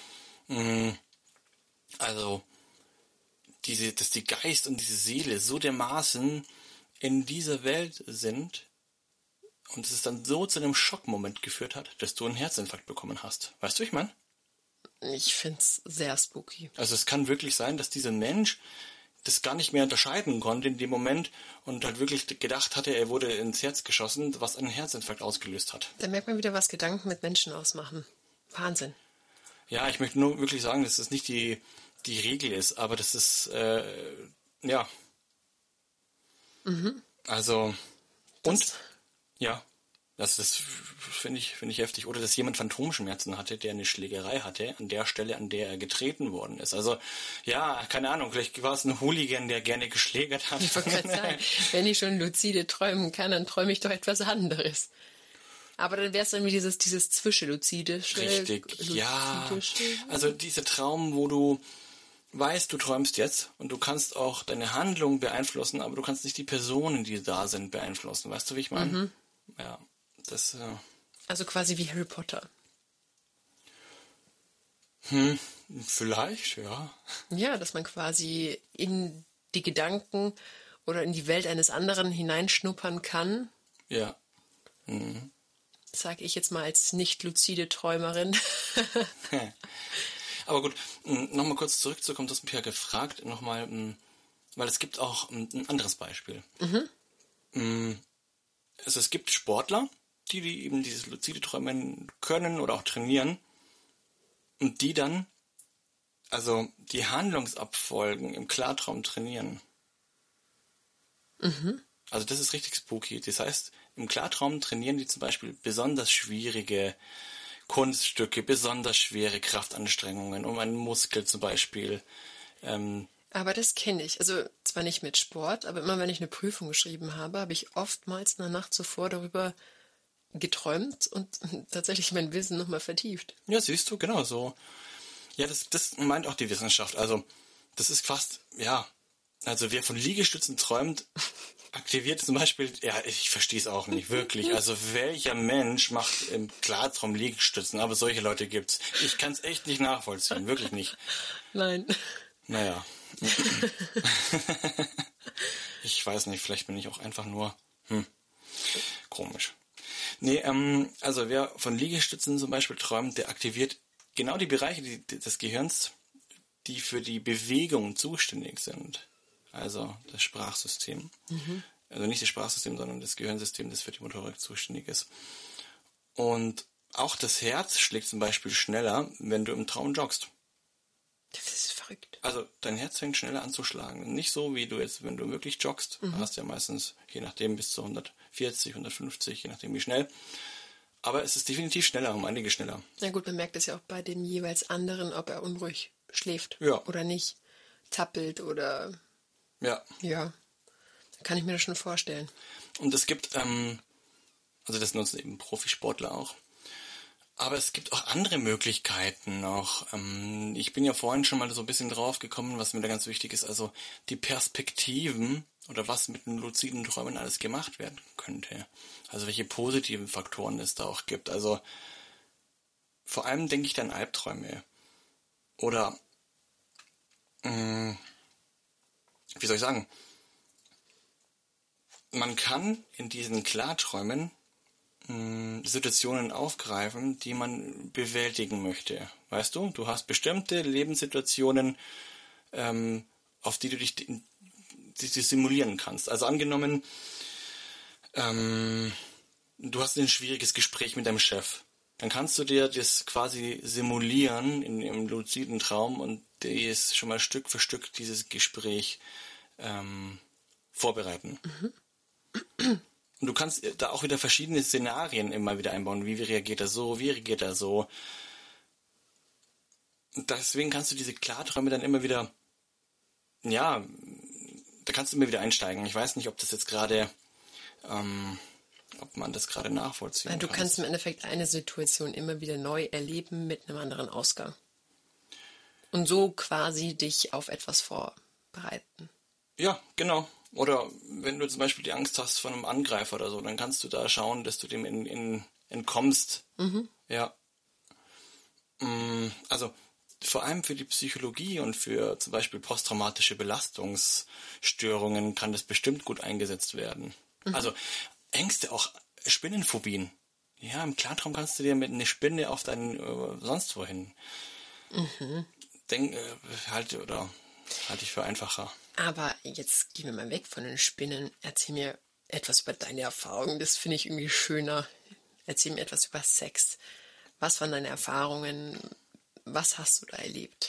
S2: Also, dass die Geist und diese Seele so dermaßen in dieser Welt sind und es dann so zu einem Schockmoment geführt hat, dass du einen Herzinfarkt bekommen hast. Weißt du, wie ich meine?
S1: Ich find's sehr spooky.
S2: Also es kann wirklich sein, dass dieser Mensch das gar nicht mehr unterscheiden konnte in dem Moment und halt wirklich gedacht hatte, er wurde ins Herz geschossen, was einen Herzinfarkt ausgelöst hat.
S1: Da merkt man wieder, was Gedanken mit Menschen ausmachen. Wahnsinn.
S2: Ja, ich möchte nur wirklich sagen, dass das nicht die Regel ist, aber das ist, ja. Also, und, ja, das finde ich heftig. Oder dass jemand Phantomschmerzen hatte, der eine Schlägerei hatte, an der Stelle, an der er getreten worden ist. Also, ja, keine Ahnung, vielleicht war es ein Hooligan, der gerne geschlägert hat.
S1: Ich wollte gerade sagen, wenn ich schon lucide träumen kann, dann träume ich doch etwas anderes. Aber dann wäre es dann wie dieses Zwischenluzide.
S2: Richtig, ja. Also dieser Traum, wo du weißt, du träumst jetzt und du kannst auch deine Handlung beeinflussen, aber du kannst nicht die Personen, die da sind, beeinflussen. Weißt du, wie ich meine? Ja, das...
S1: Also quasi wie Harry Potter.
S2: Vielleicht, ja.
S1: Ja, dass man quasi in die Gedanken oder in die Welt eines anderen hineinschnuppern kann.
S2: Ja.
S1: Sage ich jetzt mal als nicht luzide Träumerin.
S2: Aber gut, nochmal kurz zurückzukommen, du hast mich ja gefragt, nochmal, weil es gibt auch ein anderes Beispiel. Also es gibt Sportler, die eben dieses luzide Träumen können oder auch trainieren und die dann, also die Handlungsabfolgen im Klartraum trainieren. Also das ist richtig spooky. Das heißt, im Klartraum trainieren die zum Beispiel besonders schwierige Kunststücke, besonders schwere Kraftanstrengungen, um einen Muskel zum Beispiel.
S1: Aber das kenne ich. Also zwar nicht mit Sport, aber immer wenn ich eine Prüfung geschrieben habe, habe ich oftmals in der Nacht zuvor darüber geträumt und tatsächlich mein Wissen nochmal vertieft.
S2: Ja, siehst du, genau so. Ja, das meint auch die Wissenschaft. Also das ist fast, ja, also wer von Liegestützen träumt, aktiviert zum Beispiel, ja, ich verstehe es auch nicht, wirklich. Also welcher Mensch macht im Klartraum Liegestützen? Aber solche Leute gibt's. Ich kann es echt nicht nachvollziehen, wirklich nicht.
S1: Nein.
S2: Naja. Ich weiß nicht, vielleicht bin ich auch einfach nur komisch. Nee, also wer von Liegestützen zum Beispiel träumt, der aktiviert genau die Bereiche des Gehirns, die für die Bewegung zuständig sind. Also das Sprachsystem. Also nicht das Sprachsystem, sondern das Gehirnsystem, das für die Motorik zuständig ist. Und auch das Herz schlägt zum Beispiel schneller, wenn du im Traum joggst.
S1: Das ist verrückt.
S2: Also dein Herz fängt schneller an zu schlagen. Nicht so, wie du jetzt, wenn du wirklich joggst, hast du ja meistens, je nachdem, bis zu 140, 150, je nachdem wie schnell. Aber es ist definitiv schneller, um einige schneller.
S1: Na gut, man merkt es ja auch bei dem jeweils anderen, ob er unruhig schläft oder nicht, zappelt oder...
S2: Ja.
S1: Ja, kann ich mir das schon vorstellen.
S2: Und es gibt, also das nutzen eben Profisportler auch. Aber es gibt auch andere Möglichkeiten noch. Ich bin ja vorhin schon mal so ein bisschen drauf gekommen, was mir da ganz wichtig ist. Also die Perspektiven oder was mit den luziden Träumen alles gemacht werden könnte. Also welche positiven Faktoren es da auch gibt. Also vor allem denke ich dann Albträume. Oder, wie soll ich sagen? Man kann in diesen Klarträumen Situationen aufgreifen, die man bewältigen möchte. Weißt du? Du hast bestimmte Lebenssituationen, auf die du dich simulieren kannst. Also angenommen, du hast ein schwieriges Gespräch mit deinem Chef. Dann kannst du dir das quasi simulieren im luziden Traum und dir ist schon mal Stück für Stück dieses Gespräch vorbereiten. Und du kannst da auch wieder verschiedene Szenarien immer wieder einbauen. Wie reagiert er so? Wie reagiert er so? Und deswegen kannst du diese Klarträume dann immer wieder, ja, da kannst du immer wieder einsteigen. Ich weiß nicht, ob das jetzt gerade, ob man das gerade nachvollziehen kann.
S1: Du kannst im Endeffekt eine Situation immer wieder neu erleben mit einem anderen Ausgang. Und so quasi dich auf etwas vorbereiten.
S2: Ja, genau. Oder wenn du zum Beispiel die Angst hast vor einem Angreifer oder so, dann kannst du da schauen, dass du dem entkommst. Ja. Also vor allem für die Psychologie und für zum Beispiel posttraumatische Belastungsstörungen kann das bestimmt gut eingesetzt werden. Also Ängste, auch Spinnenphobien. Ja, im Klartraum kannst du dir mit einer Spinne auf deinen sonst wohin. Halte ich für einfacher.
S1: Aber jetzt gehen wir mal weg von den Spinnen. Erzähl mir etwas über deine Erfahrungen. Das finde ich irgendwie schöner. Erzähl mir etwas über Sex. Was waren deine Erfahrungen? Was hast du da erlebt?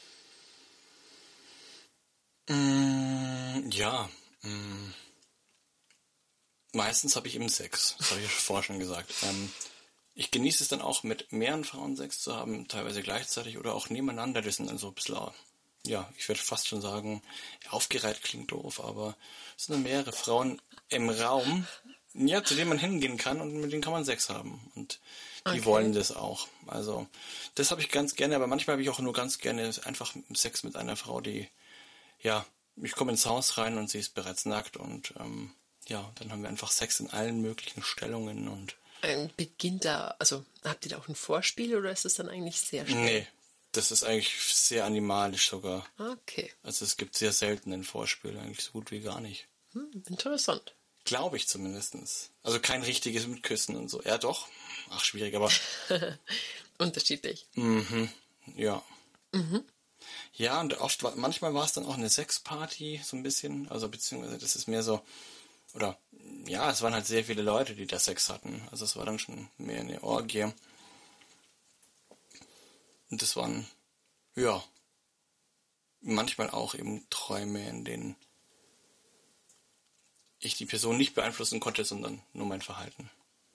S2: Meistens habe ich eben Sex. Das habe ich vorher schon gesagt. Ich genieße es dann auch, mit mehreren Frauen Sex zu haben, teilweise gleichzeitig oder auch nebeneinander. Das sind dann so ein bisschen, ja, ich würde fast schon sagen, aufgereiht klingt doof, aber es sind dann mehrere Frauen im Raum, ja, zu denen man hingehen kann und mit denen kann man Sex haben. Und die wollen das auch. Also, das habe ich ganz gerne, aber manchmal habe ich auch nur ganz gerne einfach Sex mit einer Frau, die, ja, ich komme ins Haus rein und sie ist bereits nackt und, ja, dann haben wir einfach Sex in allen möglichen Stellungen und
S1: Beginnt da, also habt ihr da auch ein Vorspiel oder ist es dann eigentlich sehr schnell?
S2: nee, das ist eigentlich sehr animalisch sogar.
S1: Okay.
S2: Also es gibt sehr selten ein Vorspiel, eigentlich so gut wie gar nicht.
S1: Interessant.
S2: Glaube ich zumindest. Also kein richtiges Mitküssen und so. Ja, doch. Ach, schwierig, aber
S1: Unterschiedlich.
S2: ja. Ja, und manchmal war es dann auch eine Sexparty, so ein bisschen. Also beziehungsweise das ist mehr so, oder ja, es waren halt sehr viele Leute, die da Sex hatten. Also es war dann schon mehr eine Orgie. Und das waren, ja, manchmal auch eben Träume, in denen ich die Person nicht beeinflussen konnte, sondern nur mein Verhalten.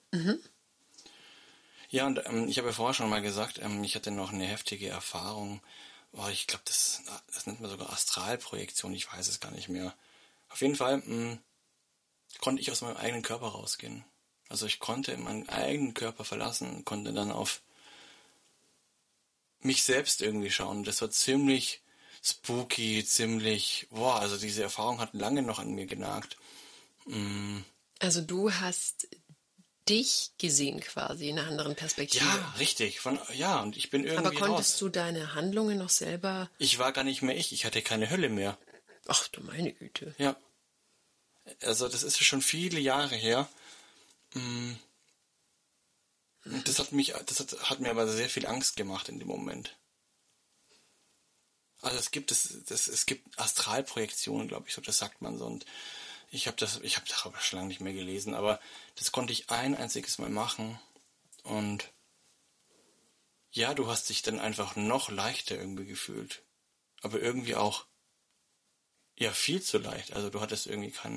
S2: Ja, und ich habe ja vorher schon mal gesagt, ich hatte noch eine heftige Erfahrung. Oh, ich glaube, das nennt man sogar Astralprojektion, ich weiß es gar nicht mehr. Auf jeden Fall konnte ich aus meinem eigenen Körper rausgehen. Also ich konnte meinen eigenen Körper verlassen, konnte dann auf mich selbst irgendwie schauen. Das war ziemlich spooky, also diese Erfahrung hat lange noch an mir genagt.
S1: Also du hast dich gesehen quasi in einer anderen Perspektive.
S2: Ja, richtig. Und ich bin irgendwie
S1: Aber konntest
S2: raus.
S1: du deine Handlungen noch selber...
S2: Ich war gar nicht mehr ich hatte keine Hölle mehr.
S1: Ach du meine Güte.
S2: Ja. Also das ist schon viele Jahre her. Das hat mir aber sehr viel Angst gemacht in dem Moment. Also es gibt Astralprojektionen, glaube ich, so, das sagt man so. Und ich habe darüber schon lange nicht mehr gelesen, aber das konnte ich ein einziges Mal machen. Und ja, du hast dich dann einfach noch leichter irgendwie gefühlt. Aber irgendwie auch, ja, viel zu leicht. Also du hattest irgendwie keinen...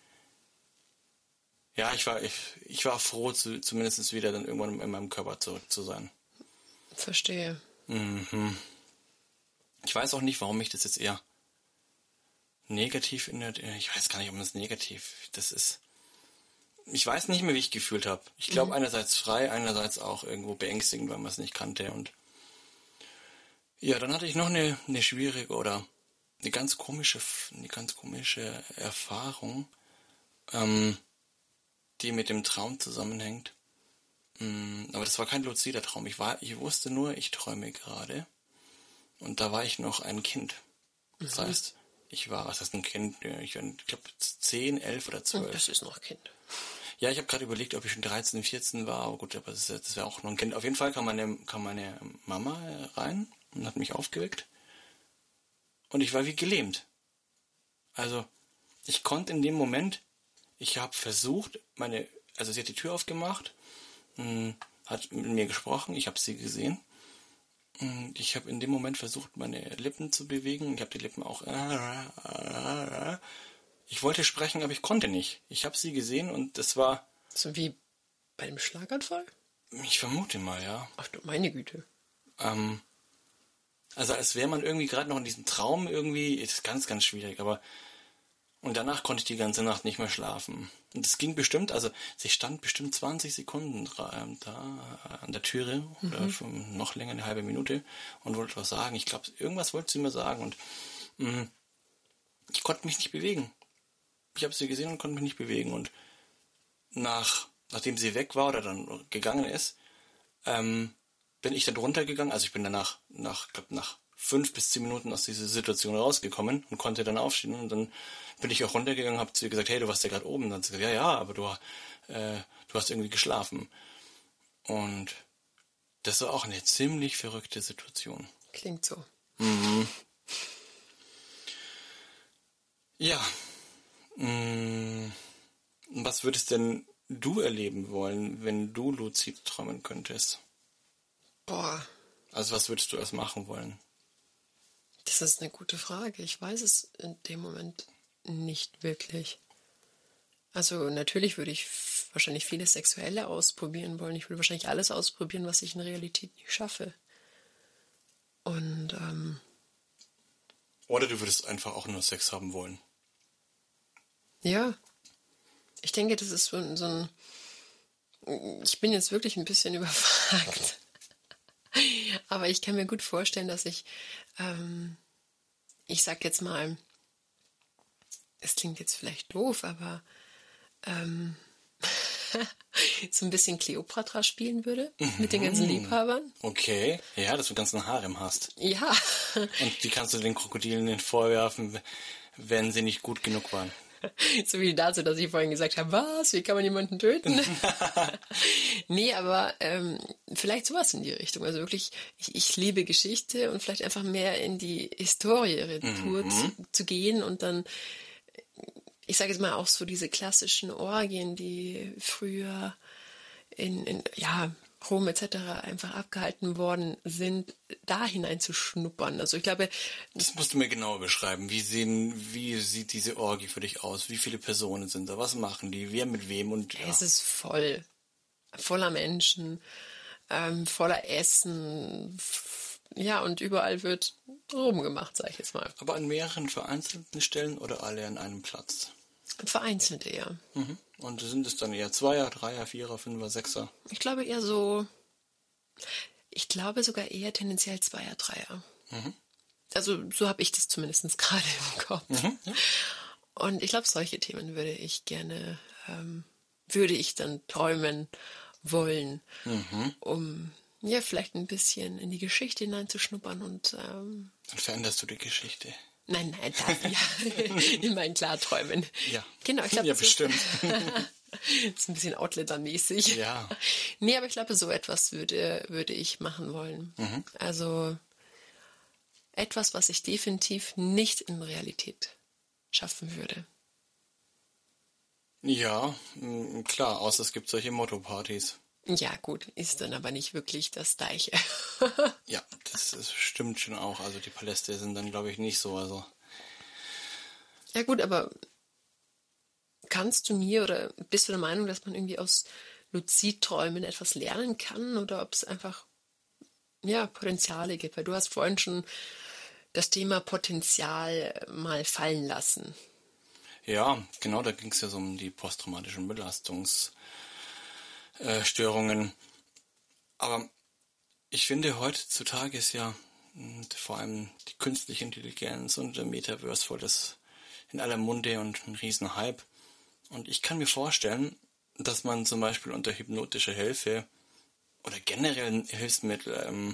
S2: Ja, ich war froh, zumindest wieder dann irgendwann in meinem Körper zurück zu sein.
S1: Verstehe.
S2: Ich weiß auch nicht, warum mich das jetzt eher negativ findet. Ich weiß gar nicht, ob es negativ das ist. Ich weiß nicht mehr, wie ich gefühlt habe. Ich glaube, einerseits frei, einerseits auch irgendwo beängstigend, weil man es nicht kannte. Und ja, dann hatte ich noch eine schwierige oder eine ganz komische Erfahrung, die mit dem Traum zusammenhängt. Aber das war kein luzider Traum. Ich wusste nur, ich träume gerade. Und da war ich noch ein Kind. Das heißt, was heißt ein Kind? Ich glaube 10, 11 oder 12.
S1: Das ist noch Kind.
S2: Ja, ich habe gerade überlegt, ob ich schon 13, 14 war, aber gut, aber das wäre auch noch ein Kind. Auf jeden Fall kam meine Mama rein und hat mich aufgeweckt. Und ich war wie gelähmt. Also, ich konnte in dem Moment, ich habe versucht, also sie hat die Tür aufgemacht, hat mit mir gesprochen, ich habe sie gesehen. Ich habe in dem Moment versucht, meine Lippen zu bewegen. Ich habe die Lippen auch... Ich wollte sprechen, aber ich konnte nicht. Ich habe sie gesehen und das war...
S1: So wie bei dem Schlaganfall?
S2: Ich vermute mal, ja.
S1: Ach du meine Güte.
S2: Also als wäre man irgendwie gerade noch in diesem Traum irgendwie... Ist ganz, ganz schwierig, aber... Und danach konnte ich die ganze Nacht nicht mehr schlafen. Und es ging bestimmt, also sie stand bestimmt 20 Sekunden da an der Türe oder noch länger, eine halbe Minute und wollte was sagen. Ich glaube, irgendwas wollte sie mir sagen und ich konnte mich nicht bewegen. Ich habe sie gesehen und konnte mich nicht bewegen. Und nachdem sie weg war oder dann gegangen ist, bin ich dann runtergegangen. Also ich bin danach, nach 5 bis 10 Minuten aus dieser Situation rausgekommen und konnte dann aufstehen. Und dann bin ich auch runtergegangen, habe zu ihr gesagt, hey, du warst ja gerade oben. Und dann hat sie gesagt, ja, aber du hast irgendwie geschlafen. Und das war auch eine ziemlich verrückte Situation.
S1: Klingt so.
S2: Mhm. Ja. Was würdest denn du erleben wollen, wenn du luzid träumen könntest?
S1: Boah.
S2: Also was würdest du erst machen wollen?
S1: Das ist eine gute Frage. Ich weiß es in dem Moment nicht wirklich. Also natürlich würde ich wahrscheinlich vieles Sexuelle ausprobieren wollen. Ich würde wahrscheinlich alles ausprobieren, was ich in Realität nicht schaffe. Und
S2: oder du würdest einfach auch nur Sex haben wollen.
S1: Ja. Ich denke, das ist so ein... Ich bin jetzt wirklich ein bisschen überfragt. Aber ich kann mir gut vorstellen, dass ich sag jetzt mal, es klingt jetzt vielleicht doof, aber so ein bisschen Kleopatra spielen würde mit den ganzen Liebhabern.
S2: Okay, ja, dass du ganzen Harem hast.
S1: Ja.
S2: Und die kannst du den Krokodilen vorwerfen, wenn sie nicht gut genug waren.
S1: So wie dazu, dass ich vorhin gesagt habe, was, wie kann man jemanden töten? Nee, aber vielleicht sowas in die Richtung. Also wirklich, ich liebe Geschichte und vielleicht einfach mehr in die Historie-Retour zu gehen und dann, ich sage jetzt mal auch so diese klassischen Orgien, die früher in Rom etc. einfach abgehalten worden sind, da hineinzuschnuppern. Also ich glaube...
S2: Das musst du mir genauer beschreiben. Wie sieht diese Orgie für dich aus? Wie viele Personen sind da? Was machen die? Wer mit wem? Und ja.
S1: Es ist voller Menschen, voller Essen. Ja, und überall wird rumgemacht, sage ich jetzt mal.
S2: Aber an mehreren vereinzelten Stellen oder alle an einem Platz?
S1: Vereinzelt eher.
S2: Mhm. Und sind es dann eher Zweier, Dreier, Vierer, Fünfer, Sechser?
S1: Ich glaube sogar eher tendenziell Zweier, Dreier. Mhm. Also so habe ich das zumindest gerade im Kopf. Mhm, ja. Und ich glaube, solche Themen würde ich dann träumen wollen, um ja vielleicht ein bisschen in die Geschichte hineinzuschnuppern und
S2: dann veränderst du die Geschichte.
S1: Nein, in meinen Klarträumen.
S2: Ja,
S1: genau, ich glaube,
S2: ja, bestimmt.
S1: ist ein bisschen Outlander-mäßig.
S2: Ja.
S1: Nee, aber ich glaube, so etwas würde ich machen wollen. Mhm. Also etwas, was ich definitiv nicht in Realität schaffen würde.
S2: Ja, klar, außer es gibt solche Motto-Partys.
S1: Ja, gut, ist dann aber nicht wirklich das Gleiche.
S2: Ja, das stimmt schon auch. Also die Paläste sind dann, glaube ich, nicht so. Also.
S1: Ja gut, aber kannst du mir oder bist du der Meinung, dass man irgendwie aus Luzidträumen etwas lernen kann oder ob es einfach Potenziale gibt? Weil du hast vorhin schon das Thema Potenzial mal fallen lassen.
S2: Ja, genau, da ging es ja so um die posttraumatischen Belastungsstörungen. Aber ich finde, heutzutage ist ja vor allem die künstliche Intelligenz und der Metaverse voll das in aller Munde und ein Riesenhype. Und ich kann mir vorstellen, dass man zum Beispiel unter hypnotischer Hilfe oder generell Hilfsmittel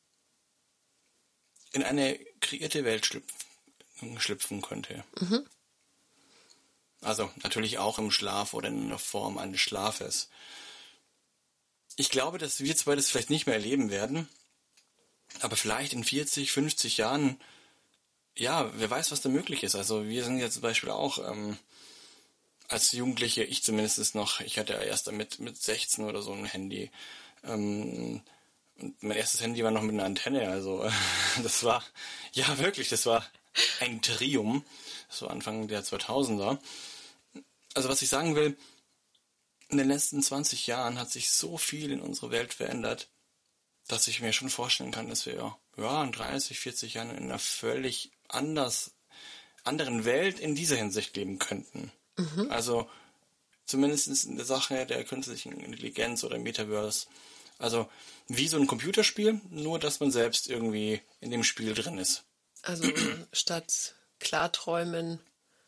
S2: in eine kreierte Welt schlüpfen könnte. Mhm. Also natürlich auch im Schlaf oder in einer Form eines Schlafes. Ich glaube, dass wir zwei das vielleicht nicht mehr erleben werden, aber vielleicht in 40, 50 Jahren, ja, wer weiß, was da möglich ist. Also wir sind ja zum Beispiel auch als Jugendliche, ich zumindest noch, ich hatte ja erst mit 16 oder so ein Handy. Und mein erstes Handy war noch mit einer Antenne, also das war, ja wirklich, das war ein Triumph. Das war Anfang der 2000er. Also was ich sagen will, in den letzten 20 Jahren hat sich so viel in unserer Welt verändert, dass ich mir schon vorstellen kann, dass wir ja in 30, 40 Jahren in einer völlig anderen Welt in dieser Hinsicht leben könnten. Also zumindest in der Sache der künstlichen Intelligenz oder Metaverse. Also wie so ein Computerspiel, nur dass man selbst irgendwie in dem Spiel drin ist.
S1: Also statt Klarträumen.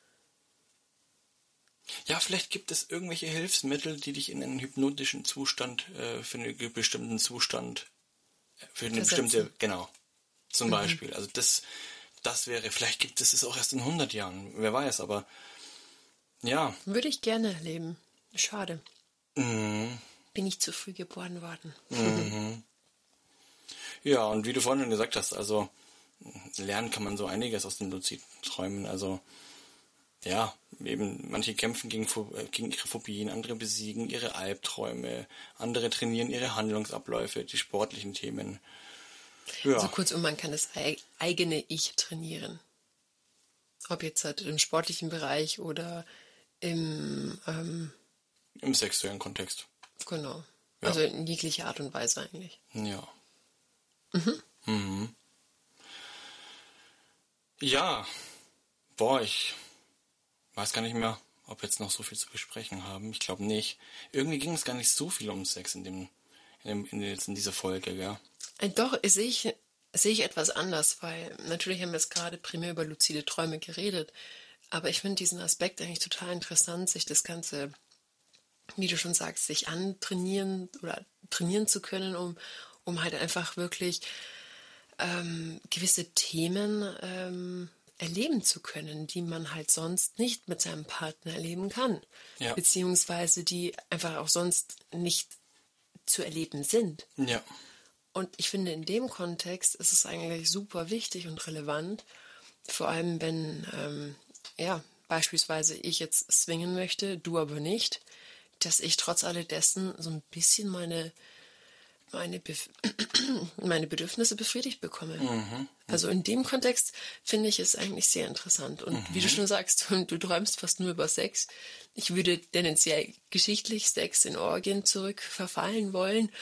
S2: Ja, vielleicht gibt es irgendwelche Hilfsmittel, die dich in einen hypnotischen Zustand, für einen bestimmten Zustand, für eine bestimmte, genau, zum Beispiel. Also das wäre, vielleicht gibt es auch erst in 100 Jahren, wer weiß, aber ja.
S1: Würde ich gerne erleben. Schade. Bin ich zu früh geboren worden.
S2: Ja, und wie du vorhin schon gesagt hast, also lernen kann man so einiges aus den luziden Träumen, also ja, eben manche kämpfen gegen ihre Phobien, andere besiegen ihre Albträume, andere trainieren ihre Handlungsabläufe, die sportlichen Themen. Ja.
S1: Also kurzum, man kann das eigene Ich trainieren. Ob jetzt halt im sportlichen Bereich oder im
S2: sexuellen Kontext.
S1: Genau.
S2: Ja.
S1: Also in jeglicher Art und Weise eigentlich.
S2: Ja. Ja. Boah, ich weiß gar nicht mehr, ob wir jetzt noch so viel zu besprechen haben. Ich glaube nicht. Irgendwie ging es gar nicht so viel um Sex in dieser Folge, ja.
S1: Doch, sehe ich etwas anders, weil natürlich haben wir jetzt gerade primär über luzide Träume geredet, aber ich finde diesen Aspekt eigentlich total interessant, sich das Ganze, wie du schon sagst, sich antrainieren oder trainieren zu können, um halt einfach wirklich gewisse Themen erleben zu können, die man halt sonst nicht mit seinem Partner erleben kann.
S2: Ja.
S1: Beziehungsweise die einfach auch sonst nicht zu erleben sind.
S2: Ja.
S1: Und ich finde, in dem Kontext ist es eigentlich super wichtig und relevant, vor allem wenn, beispielsweise ich jetzt swingen möchte, du aber nicht, dass ich trotz alledessen so ein bisschen meine Bedürfnisse befriedigt bekomme. Also in dem Kontext finde ich es eigentlich sehr interessant. Und wie du schon sagst, du träumst fast nur über Sex. Ich würde tendenziell geschichtlich Sex in Orgien zurückverfallen wollen.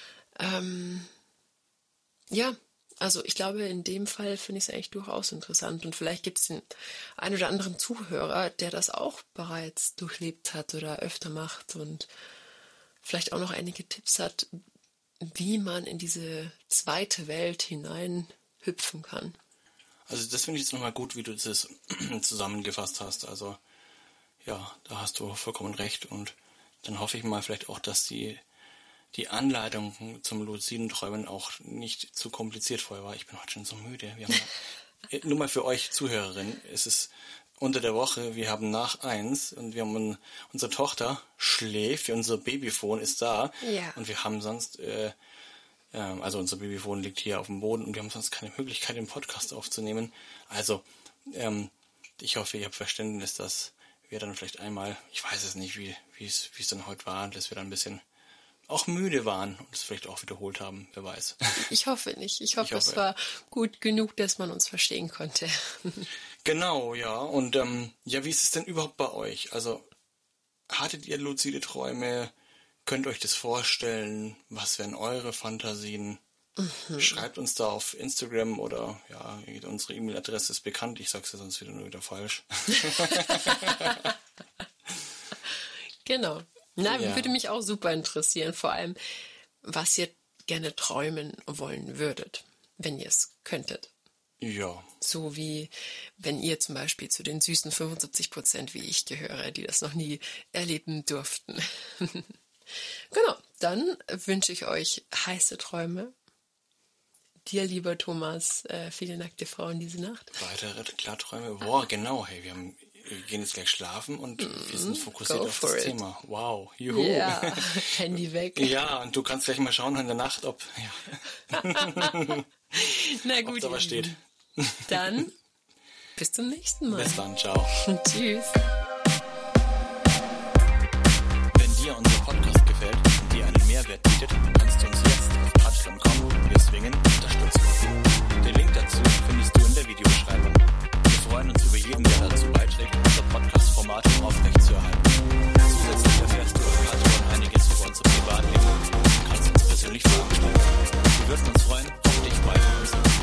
S1: Ja, also ich glaube, in dem Fall finde ich es eigentlich durchaus interessant. Und vielleicht gibt es den einen oder anderen Zuhörer, der das auch bereits durchlebt hat oder öfter macht und vielleicht auch noch einige Tipps hat, wie man in diese zweite Welt hinein hüpfen kann.
S2: Also das finde ich jetzt nochmal gut, wie du das zusammengefasst hast. Also ja, da hast du vollkommen recht. Und dann hoffe ich mal vielleicht auch, dass die Anleitung zum luziden Träumen auch nicht zu kompliziert vorher war. Ich bin heute schon so müde. Wir haben nur mal für euch Zuhörerinnen, es ist unter der Woche, wir haben nach 1 und wir haben unsere Tochter schläft, unser Babyphone ist da und wir haben sonst, also unser Babyphone liegt hier auf dem Boden und wir haben sonst keine Möglichkeit, den Podcast aufzunehmen. Also ich hoffe, ihr habt Verständnis, dass wir dann vielleicht einmal, ich weiß es nicht, wie es dann heute war, dass wir dann ein bisschen auch müde waren und es vielleicht auch wiederholt haben, wer weiß.
S1: Ich hoffe nicht. Ich hoffe, es war gut genug, dass man uns verstehen konnte.
S2: Genau, ja. Und wie ist es denn überhaupt bei euch? Also, hattet ihr luzide Träume? Könnt ihr euch das vorstellen? Was wären eure Fantasien? Schreibt uns da auf Instagram oder ja, unsere E-Mail-Adresse ist bekannt. Ich sag's ja sonst wieder falsch.
S1: Genau. Würde mich auch super interessieren, vor allem, was ihr gerne träumen wollen würdet, wenn ihr es könntet.
S2: Ja.
S1: So wie, wenn ihr zum Beispiel zu den süßen 75% wie ich gehöre, die das noch nie erleben durften. Genau, dann wünsche ich euch heiße Träume. Dir, lieber Thomas, viele nackte Frauen diese Nacht.
S2: Weitere Klarträume. Boah, genau, hey, wir haben wir gehen jetzt gleich schlafen und wir sind fokussiert
S1: Go
S2: auf
S1: for
S2: das
S1: it.
S2: Thema. Wow, juhu.
S1: Ja, Handy weg.
S2: Ja, und du kannst gleich mal schauen in der Nacht, ob
S1: Na gut,
S2: es aber
S1: ihr
S2: steht.
S1: Lieben. Dann bis zum nächsten Mal.
S2: Bis dann, ciao.
S1: Tschüss.
S2: Wenn dir unser Podcast gefällt und dir einen Mehrwert bietet, kannst du uns jetzt auf patreon.com/swingen unterstützen. Den Link dazu findest du in der Videobeschreibung. Wir freuen uns über jeden, der dazu beiträgt, unser Podcast-Format aufrechtzuerhalten. Zusätzlich erfährst du auf Patreon einiges über unser Privatleben und kannst uns persönlich Fragen stellen. Wir würden uns freuen, auf dich bald zu sehen.